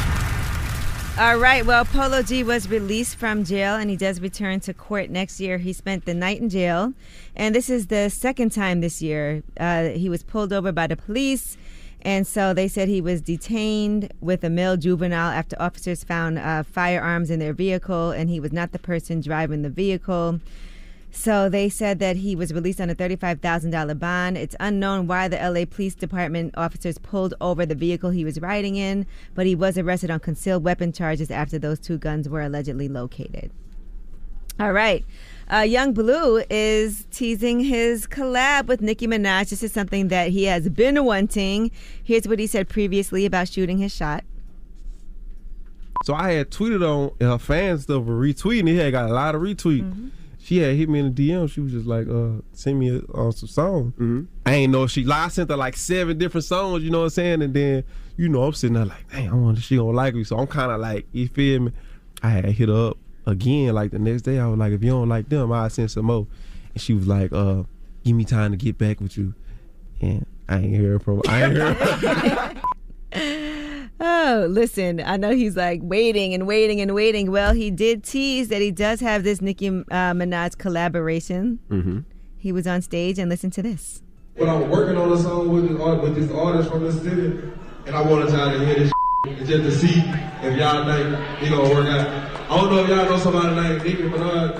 All right. Well, Polo G was released from jail, and he does return to court next year. He spent the night in jail, and this is the second time this year. Uh, he was pulled over by the police, and so they said he was detained with a male juvenile after officers found uh, firearms in their vehicle, and he was not the person driving the vehicle. So they said that he was released on a thirty-five thousand dollars bond. It's unknown why the L A Police Department officers pulled over the vehicle he was riding in, but he was arrested on concealed weapon charges after those two guns were allegedly located. All right. Uh, Young Blue is teasing his collab with Nicki Minaj. This is something that he has been wanting. Here's what he said previously about shooting his shot. So I had tweeted on and her fans stuff were retweeting. He had got a lot of retweets. Mm-hmm. She had hit me in the D M. She was just like, uh, send me a, uh, some songs. Mm-hmm. I ain't know if she lied. I sent her like seven different songs, you know what I'm saying? And then, you know, I'm sitting there like, dang, I wonder if she gonna like me. So I'm kind of like, you feel me? I had hit her up again like the next day. I was like, if you don't like them, I'll send some more. And she was like, uh, give me time to get back with you. And I ain't hear from I ain't hear Oh, listen, I know he's like waiting and waiting and waiting. Well, he did tease that he does have this Nicki uh, Minaj collaboration. Mm-hmm. He was on stage, and listen to this. When I was working on a song with this, with this artist from the city, and I wanted y'all to hear this shit, just to see if y'all think it gonna work out. I don't know if y'all know somebody named Nicki Minaj.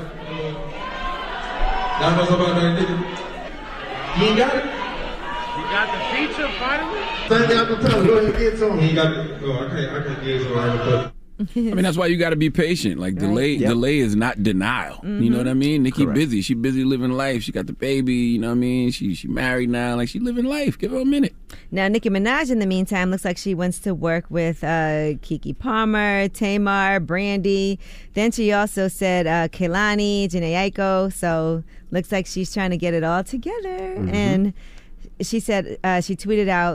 Y'all know somebody named Nicki? You ain't got it? You got the feature finally? Same thing I can tell. Go ahead and get to him. He ain't got the, oh, I can't, I can't get to him. I can tell. I mean, that's why you got to be patient. Like, delay Yep. delay is not denial. Mm-hmm. You know what I mean? Nikki Correct. busy. She busy living life. She got the baby. You know what I mean? She she married now. Like, she living life. Give her a minute. Now, Nicki Minaj, in the meantime, looks like she wants to work with uh, Keke Palmer, Tamar, Brandy. Then she also said uh, Kehlani, Jhené Aiko. So looks like she's trying to get it all together. Mhm. And she said, uh, she tweeted out,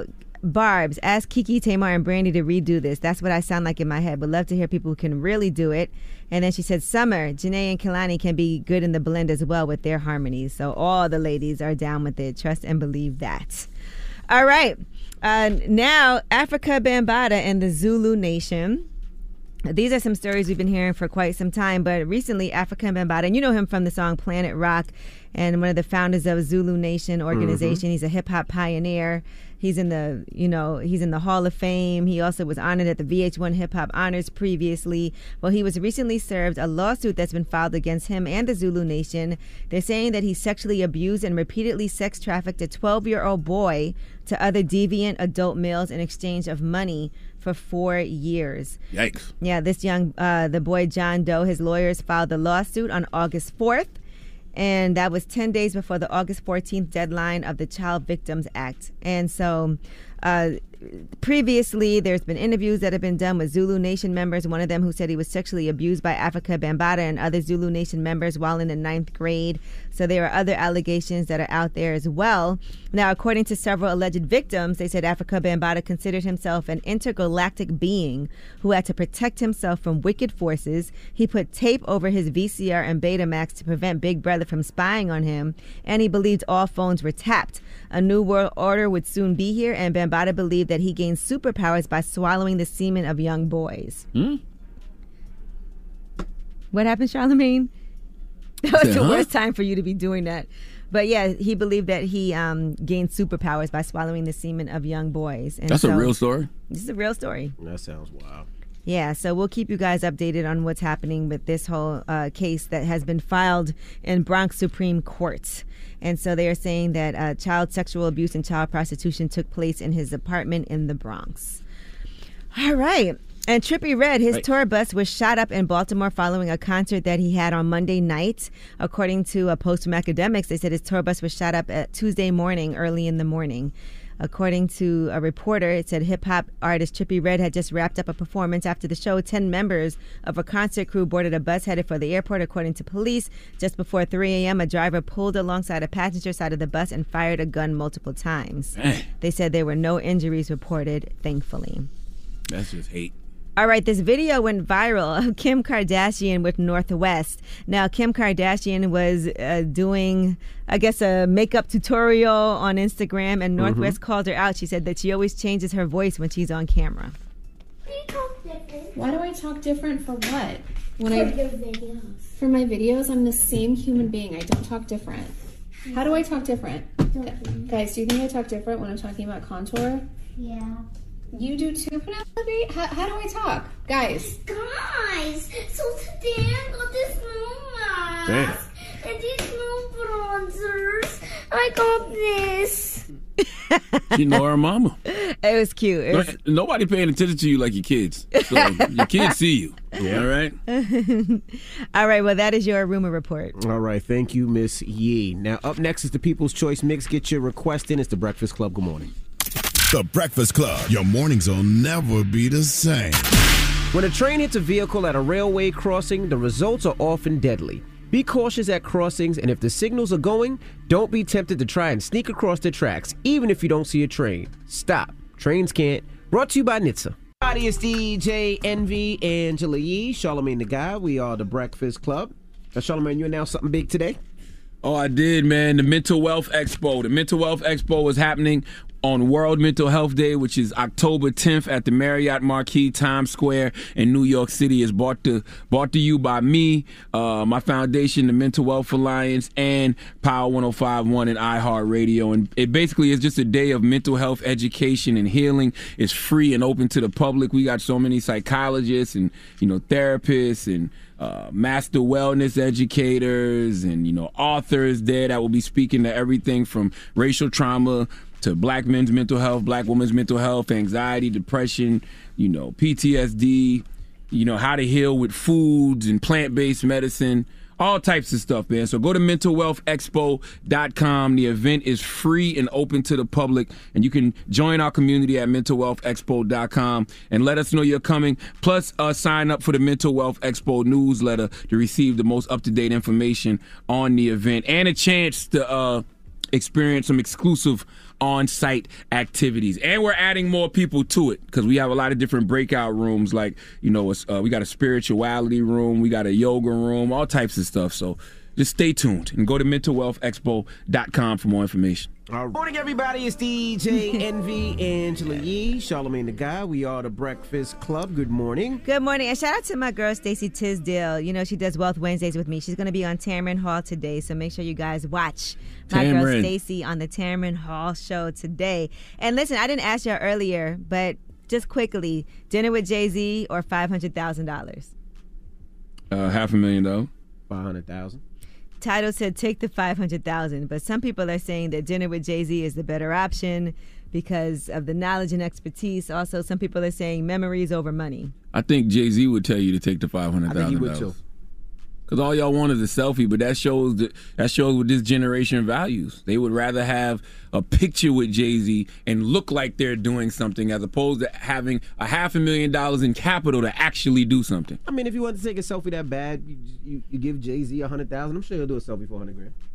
Barb's, ask Kiki, Tamar, and Brandy to redo this. That's what I sound like in my head. Would love to hear people who can really do it. And then she said, Summer, Janae, and Kalani can be good in the blend as well with their harmonies. So all the ladies are down with it. Trust and believe that. All right. Uh, now, Africa Bambaataa and the Zulu Nation. These are some stories we've been hearing for quite some time, but recently Africa Bambaataa, and you know him from the song Planet Rock, and one of the founders of Zulu Nation organization. Mm-hmm. He's a hip hop pioneer. He's in the, you know, he's in the Hall of Fame. He also was honored at the V H one Hip Hop Honors previously. Well, he was recently served a lawsuit that's been filed against him and the Zulu Nation. They're saying that he sexually abused and repeatedly sex trafficked a twelve-year-old boy to other deviant adult males in exchange of money for four years. Yikes. Yeah, this young, uh, the boy John Doe, his lawyers filed the lawsuit on August fourth. And that was ten days before the August fourteenth deadline of the Child Victims Act. And so uh, previously, there's been interviews that have been done with Zulu Nation members, one of them who said he was sexually abused by Africa Bambaataa and other Zulu Nation members while in the ninth grade. So there are other allegations that are out there as well. Now, according to several alleged victims, they said Africa Bambaataa considered himself an intergalactic being who had to protect himself from wicked forces. He put tape over his V C R and Betamax to prevent Big Brother from spying on him, and he believed all phones were tapped. A new world order would soon be here, and Bambaataa believed that he gained superpowers by swallowing the semen of young boys. Hmm? What happened, Charlamagne? That was Say, the huh? worst time for you to be doing that. But yeah, he believed that he um, gained superpowers by swallowing the semen of young boys. And That's so, a real story? This is a real story. That sounds wild. Yeah, so we'll keep you guys updated on what's happening with this whole uh, case that has been filed in Bronx Supreme Court. And so they are saying that uh, child sexual abuse and child prostitution took place in his apartment in the Bronx. All right. And Trippie Redd, his Right. tour bus was shot up in Baltimore following a concert that he had on Monday night. According to a post from Academics, they said his tour bus was shot up at Tuesday morning, early in the morning. According to a reporter, it said hip-hop artist Trippie Redd had just wrapped up a performance. After the show, ten members of a concert crew boarded a bus headed for the airport. According to police, just before three a.m., a driver pulled alongside a passenger side of the bus and fired a gun multiple times. Man. They said there were no injuries reported, thankfully. That's just hate. All right, this video went viral of Kim Kardashian with Northwest. Now, Kim Kardashian was uh, doing, I guess, a makeup tutorial on Instagram, and Northwest Mm-hmm. called her out. She said that she always changes her voice when she's on camera. Why do I talk different for what? When For I your videos. For my videos, I'm the same human being. I don't talk different. How do I talk different? Don't. Guys, do you think I talk different when I'm talking about contour? Yeah. You do too, Penelope? How, how do I talk? Guys. Guys, so today I got this new mask and these new bronzers. I got this. You know her mama. It was cute. It was... Nobody paying attention to you like your kids. So your kids see you. Yeah. All right? All right, well, that is your rumor report. All right, thank you, Miss Yee. Now, up next is the People's Choice Mix. Get your request in. It's the Breakfast Club. Good morning. The Breakfast Club. Your mornings will never be the same. When a train hits a vehicle at a railway crossing, the results are often deadly. Be cautious at crossings, and if the signals are going, don't be tempted to try and sneak across the tracks, even if you don't see a train. Stop. Trains can't. Brought to you by N H T S A. Hi, it's D J Envy, Angela Yee, Charlamagne the Guy. We are the Breakfast Club. Now, Charlamagne, you announced something big today? Oh, I did, man. The Mental Wealth Expo. The Mental Wealth Expo is happening on World Mental Health Day, which is October tenth at the Marriott Marquis, Times Square in New York City. It's brought to brought to you by me, uh, my foundation, the Mental Wealth Alliance, and Power one oh five point one and iHeartRadio. And it basically is just a day of mental health education and healing. It's free and open to the public. We got so many psychologists and, you know, therapists and Uh, master wellness educators and, you know, authors there that will be speaking to everything from racial trauma to black men's mental health, black women's mental health, anxiety, depression, you know, P T S D, you know, how to heal with foods and plant-based medicine, all types of stuff, man. So go to mental wealth expo dot com. The event is free and open to the public, and you can join our community at mental wealth expo dot com and let us know you're coming. Plus, uh, sign up for the Mental Wealth Expo newsletter to receive the most up-to-date information on the event and a chance to uh, experience some exclusive on-site activities. And we're adding more people to it because we have a lot of different breakout rooms. Like, you know, uh, we got a spirituality room, we got a yoga room, all types of stuff. So just stay tuned and go to mental wealth expo dot com for more information. Good morning, everybody. It's D J Envy, Angela Yee, Charlamagne the Guy. We are the Breakfast Club. Good morning. Good morning. And shout out to my girl, Stacey Tisdale. You know, she does Wealth Wednesdays with me. She's going to be on Tamron Hall today, so make sure you guys watch my Tamron. girl, Stacey, on the Tamron Hall show today. And listen, I didn't ask you earlier, but just quickly, dinner with Jay-Z or five hundred thousand dollars? Uh, half a million, though. five hundred thousand dollars. Title said take the five hundred thousand dollars, but some people are saying that dinner with Jay-Z is the better option because of the knowledge and expertise. Also, some people are saying memories over money. I think Jay-Z would tell you to take the five hundred I thousand think dollars. he would too. Because all y'all want is a selfie, but that shows that, that shows what this generation values. They would rather have a picture with Jay-Z and look like they're doing something as opposed to having a half a million dollars in capital to actually do something. I mean, if you want to take a selfie that bad, you, you, you give Jay-Z a hundred thousand. I'm sure he'll do a selfie for a hundred grand.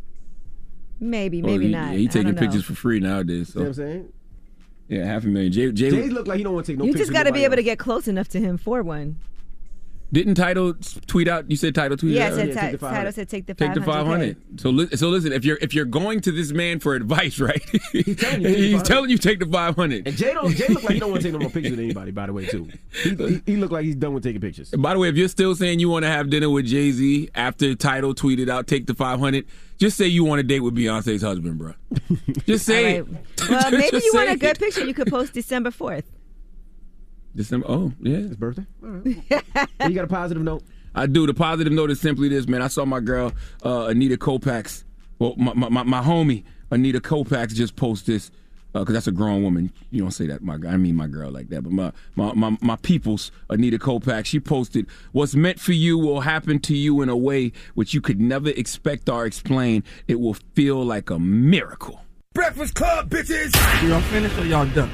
Maybe, Well, maybe he, not. Yeah, he I taking don't know. pictures for free nowadays. So. See what I'm saying? Yeah, half a million. Jay, Jay, Jay look like he don't want to take no You pictures. just got to of be nobody able to else. get close enough to him for one. Didn't Title tweet out? You said Title tweeted Yeah, out? it said right? ti- Title said take the Take the five hundred. So, li- so listen. If you're if you're going to this man for advice, right? He's telling you, take the he's five hundred. telling you take the five hundred. And Jay don't. Jay look like he don't want to take no more pictures with anybody. By the way, too. He, he, he look like he's done with taking pictures. By the way, if you're still saying you want to have dinner with Jay-Z after Title tweeted out take the five hundred, just say you want to date with Beyonce's husband, bro. Just say All it. right. Well, maybe Just you want say a good it. picture. You could post December fourth. December. Oh, yeah, his birthday. All right. You got a positive note? I do. The positive note is simply this, man. I saw my girl uh, Anita Kopax. Well, my, my my my homie Anita Kopax just posted this because uh, that's a grown woman. You don't say that, my I mean my girl like that. But my my my, my people's Anita Kopax. She posted, "What's meant for you will happen to you in a way which you could never expect or explain. It will feel like a miracle." Breakfast Club, bitches! Y'all finished or y'all done?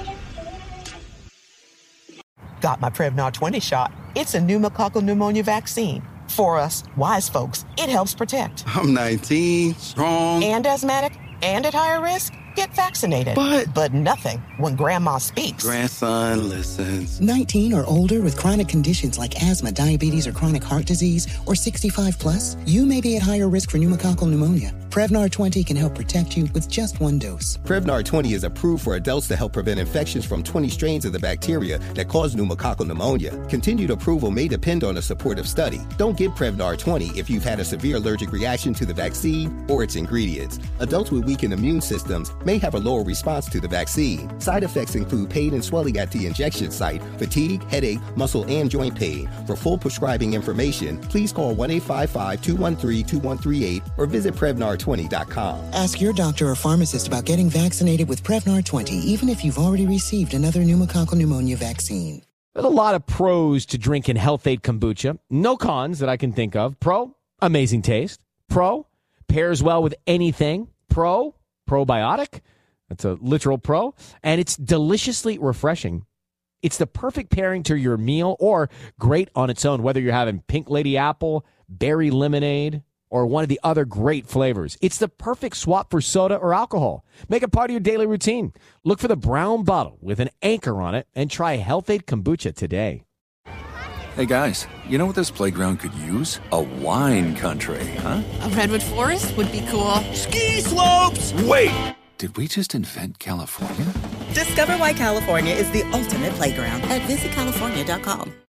Got my Prevnar twenty shot. It's a pneumococcal pneumonia vaccine. For us, wise folks, it helps protect. I'm nineteen, strong. And asthmatic, and at higher risk, get vaccinated. But- But nothing when grandma speaks. Grandson listens. nineteen or older with chronic conditions like asthma, diabetes, or chronic heart disease, or sixty-five plus, you may be at higher risk for pneumococcal pneumonia. Prevnar twenty can help protect you with just one dose. Prevnar twenty is approved for adults to help prevent infections from twenty strains of the bacteria that cause pneumococcal pneumonia. Continued approval may depend on a supportive study. Don't get Prevnar twenty if you've had a severe allergic reaction to the vaccine or its ingredients. Adults with weakened immune systems may have a lower response to the vaccine. Side effects include pain and swelling at the injection site, fatigue, headache, muscle, and joint pain. For full prescribing information, please call one eight five five, two one three, two one three eight or visit Prevnar twenty dot com. Ask your doctor or pharmacist about getting vaccinated with Prevnar twenty, even if you've already received another pneumococcal pneumonia vaccine. There's a lot of pros to drinking Health Aid kombucha. No cons that I can think of. Pro, amazing taste. Pro, pairs well with anything. Pro, probiotic. That's a literal pro. And it's deliciously refreshing. It's the perfect pairing to your meal or great on its own, whether you're having pink lady apple, berry lemonade, or one of the other great flavors. It's the perfect swap for soda or alcohol. Make it part of your daily routine. Look for the brown bottle with an anchor on it and try Health Aid kombucha today. Hey guys, you know what this playground could use? A wine country, huh? A redwood forest would be cool. Ski slopes! Wait! Did we just invent California? Discover why California is the ultimate playground at visit california dot com.